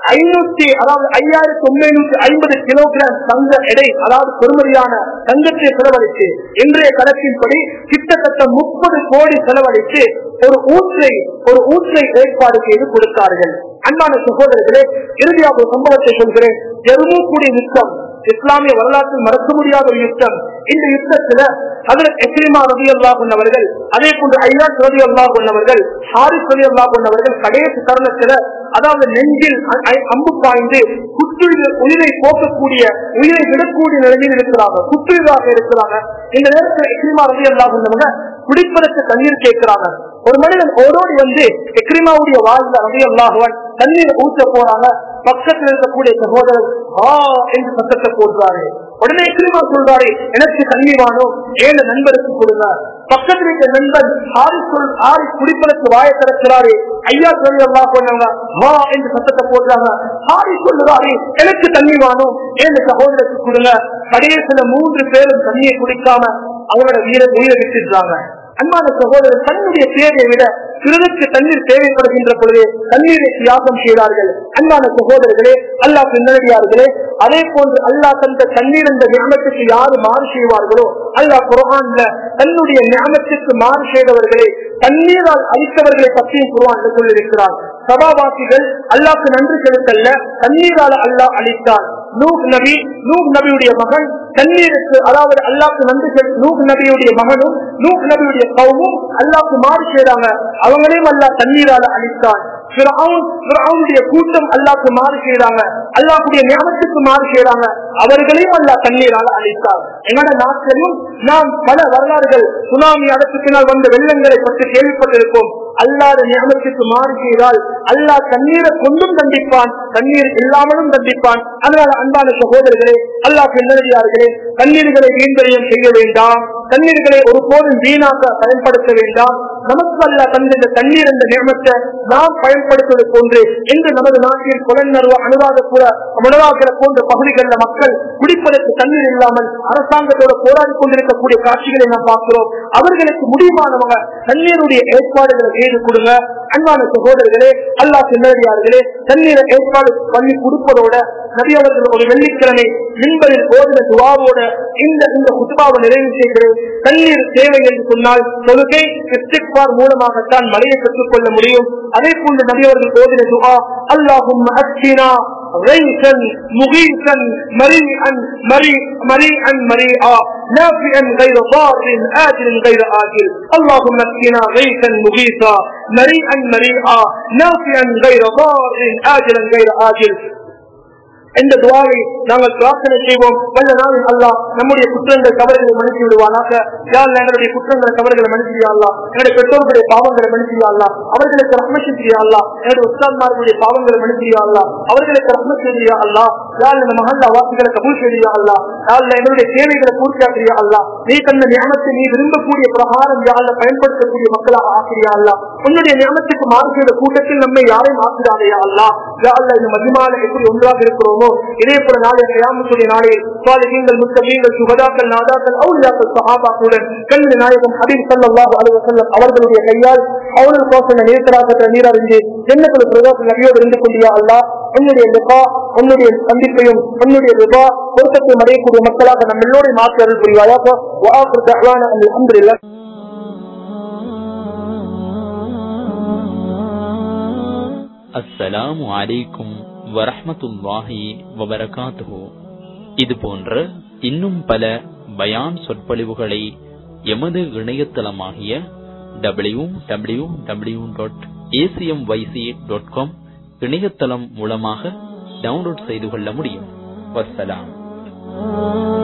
5950 கிலோகிராம் தங்க எடை, அதாவது பெருமதியான தங்கத்தை செலவழித்து இன்றைய கணக்கின்படி கிட்டத்தட்ட 30 கோடி செலவழித்து ஒரு ஊற்றை ஏற்பாடு செய்து கொடுத்தார்கள். அன்பான சகோதரர்களே, இறுதியாக ஒரு சம்பவத்தை சொல்கிறேன். ஜர்மூக்குடைய யுத்தம் இஸ்லாமிய வரலாற்றில் மறக்க முடியாத ஒரு யுத்தம். இந்த யுத்தத்துல ஹஜ்ரத் இக்ரிமா ரலியல்லாஹு அன்ஹு அவர்கள், அதே போன்று ஐயாஸ் ரலியல்லாஹு அன்ஹு அவர்கள், ஹாரிஸ் ரலியல்லாஹு அன்ஹு அவர்கள் கடைசி தருணத்துல, அதாவது நெஞ்சில் அம்பு பாய்ந்து உயிரை போக்கக்கூடிய, உயிரை விடக்கூடிய நிலையில் இருக்கிறாங்க, குற்றுயிராக இருக்கிறாங்க. இந்த நேரத்தில் இக்ரிமா ரலியல்லாஹு அன்ஹு குடிப்பதற்கு தண்ணீர் கேட்கிறாங்க. ஒரு மனிதன் ஓடோடி வந்து இக்ரிமாவுடைய வாழ்ந்த ரலியல்லாஹு அன்ஹு தண்ணீர் ஊற்ற போறாங்க. பக்கத்தில் இருக்கக்கூடிய சகோதரர் என்று சத்தத்தை போடுறாரு. உடனே இக்ரிமா சொல்றாரு, எனக்கு தண்ணீர் வாணும், ஏழு நண்பருக்கு கொடுங்க. பக்கத்தில் இருக்க நண்பர் ஹாரிஸ் குடிப்பதற்கு வாய திறக்கிறாரு. ஐயா ரலியல்லாஹு அன்ஹு என்று சத்தத்தை போடுறாங்க. ஹாரிஸ் சொல்லுறாரு, எனக்கு தண்ணீர் வாணும், ஏழு சகோதரருக்கு கொடுங்க. கடைசியில 3 பேரும் தண்ணியை குடிக்காம அவங்களோட உயிரை விட்டுறாங்க. அன்பான சகோதரர், தன்னுடைய தேவையை விட சிறுக்கு தண்ணீர் தேவைப்படுகின்ற பொழுது தண்ணீரை தியாகம் செய்கிறார்கள். அன்பான சகோதரர்களே, அல்லாஹ் நல்லடியார்களே, அதே போன்று அல்லாஹ் தந்த தண்ணீர் என்ற நியமத்துக்கு யாரு மாறு செய்வார்களோ, அல்லாஹ் குர்ஆன்ல தன்னுடைய நியமத்துக்கு மாறு செய்தவர்களை, தண்ணீரால் அழித்தவர்களை பற்றியும் குர்ஆன்ல சொல்லியிருக்கிறார். சபாவாசிகள் அல்லாஹ்க்கு நன்றி செலுத்தல்ல, தண்ணீரால அல்லாஹ் அளித்தான். நூஹ் நபியுடைய மகன் தண்ணீருக்கு, அதாவது அல்லாஹ்க்கு நன்றி நூஹ் நபியுடைய மகனும் நூஹ் நபியுடைய கௌமும் அல்லாஹ்க்கு மாறு செய்றாங்க, அவங்களையும் அல்லாஹ் தண்ணீரால அளித்தான். ஃபிரௌனுடைய கூட்டம் அல்லாஹ்க்கு மாறு செய்றாங்க, அல்லாஹ்வுடைய நியமத்துக்கு மாறு செய்றாங்க, அவர்களையும் அல்லாஹ் தண்ணீரால அளித்தார். எங்களோட நாட்டிலும் நாம் பல வரலாறுகள், சுனாமி அடுத்த பின்னால் வந்த வெள்ளங்களை பற்றி கேள்விப்பட்டிருக்கோம். அல்லாஹ்வுடைய நியமத்துக்கு மாறு செய்தால் அல்லாஹ் தண்ணீரை கொண்டும் தண்டிப்பான், தண்ணீர் இல்லாமலும் தண்டிப்பான். அதனால அன்பான சகோதரர்களே, அல்லாஹ் நல்லடியார்களே, தண்ணீர்களை வீண்வரியம் செய்ய வேண்டாம், தண்ணீர்களை ஒருபோதும் வீணாக பயன்படுத்த வேண்டாம். நமக்கு அல்லாஹ் தந்த தண்ணீர் என்ற நியமத்தை நாம் பயன்படுத்துவது போன்று இன்று நமது நாட்டில் கொலநர்வ அனுராதபுர முனவாக்கிற போன்ற பகுதிகளில் மக்கள் குடிப்பதற்கு தண்ணீர் இல்லாமல் அரசாங்கத்தோடு போராடி கொண்டிருக்கக்கூடிய காட்சிகளை நாம் பார்க்கிறோம். அவர்களுக்கு முடிவானவங்க தண்ணீருடைய ஏற்பாடுகளை செய்து கொடுங்க. அன்பான சகோதரர்களே, அல்லாஹ் நல்லடியார்களே, தண்ணீரை ஏற்பாடு பண்ணி கொடுப்பதோட நபி அவர்கள் ஒரு வெள்ளிக்கிழமை மின்பரில் ஓதின துஆவோட இந்த குத்பாவை நிறைவு செய்கிறேன். தண்ணீர் தேவை என்று சொன்னால் தொழுகை இஸ்திக்பார் மூலமாகத்தான் மழையை பெற்றுக் கொள்ள முடியும். அதே போன்று நபி அவர்கள் ஓதின துஆ, அல்லாஹும்ம அஸ்கினா غيثا مغيثا مريئا مريئا نافعا غير ضار آجل غير آجل. اللهم اسقنا غيثا مغيثا مريئا نافعا غير ضار آجلا غير آجل. இந்த துஆவை நாங்கள் பிரார்த்தனை செய்வோம். வல்ல நாளில் அல்லாஹ் நம்முடைய குற்றங்கள் தவறுகளை மன்னித்து விடுவானாக. யா அல்லாஹ், எங்களுடைய குற்றங்கள் தவறுகளை மன்னித்து யா அல்லாஹ், எங்களுடைய பெற்றோர்களுடைய பாவங்களை மன்னித்து யா அல்லாஹ், அவர்களுக்கு ரஹ்மத் செய்து யா அல்லாஹ், எங்களுடைய உஸ்தாத்மார்களுடைய பாவங்களை மன்னித்து யா அல்லாஹ், அவர்களுக்கு ரஹ்மத் செய்து யா அல்லாஹ். யா அல்லாஹ், இந்த மஹல்லா வாசிகளை கபூல் செய்து யா அல்லாஹ். யா அல்லாஹ், எங்களுடைய தேவைகளை பூர்த்தியாக்கு யா அல்லாஹ். நீ தந்த நியமத்தை நீ விரும்பக்கூடிய பிரகாரம் யா அல்லாஹ் பயன்படுத்தக்கூடிய மக்களாக ஆக்கிறியா அல்லாஹ். உன்னுடைய நியமத்துக்கு மாறு செய்த கூட்டத்தில் நம்மை யாரையும் ஆக்கிடாதே யா அல்லாஹ். யா அல்லாஹ், இந்த மஜ்மால எப்படி ஒன்றாக இருக்கிறோம், இதே போல நாளை கியாமத்துடைய நாளில் சாலிஹீன்கள், முத்தகீன்கள், சுஹதாக்கள், நாதாக்கள், அவுலியாக்கள், சஹாபாக்களுடன் கண்மணி நாயகம் ஹபீப் ஸல்லல்லாஹு அலைஹி வஸல்லம் அவர்களுடைய கையால் அவர்கள் கோசன நீராக நீராறிந்து ஜன்னத்துல் ஃபிர்தௌஸ் நபியோடு இருந்து கொண்டியா அல்லாஹ். உன்னுடைய லிகா, உன்னுடைய சந்திப்பையும் உன்னுடைய ரிபா பொருத்தத்தையும் அடையக்கூடிய மக்களாக நம்ம எல்லோரையும் மாற்றி அருள் புரிவாயாக. வ ஆகிரு தஅவானா அல்ஹம்துலில்லாஹ். அஸ்ஸலாமு அலைக்கும் வரஹ்மத்துல்லாஹி வபரகாத்துஹு. இது போன்ற இன்னும் பல பயான் சொற்பொழிவுகளை எமது இணையதளமாகிய www.acmyc.com இணையதளம் மூலமாக டவுன்லோட் செய்து கொள்ள முடியும். வஸ்ஸலாம்.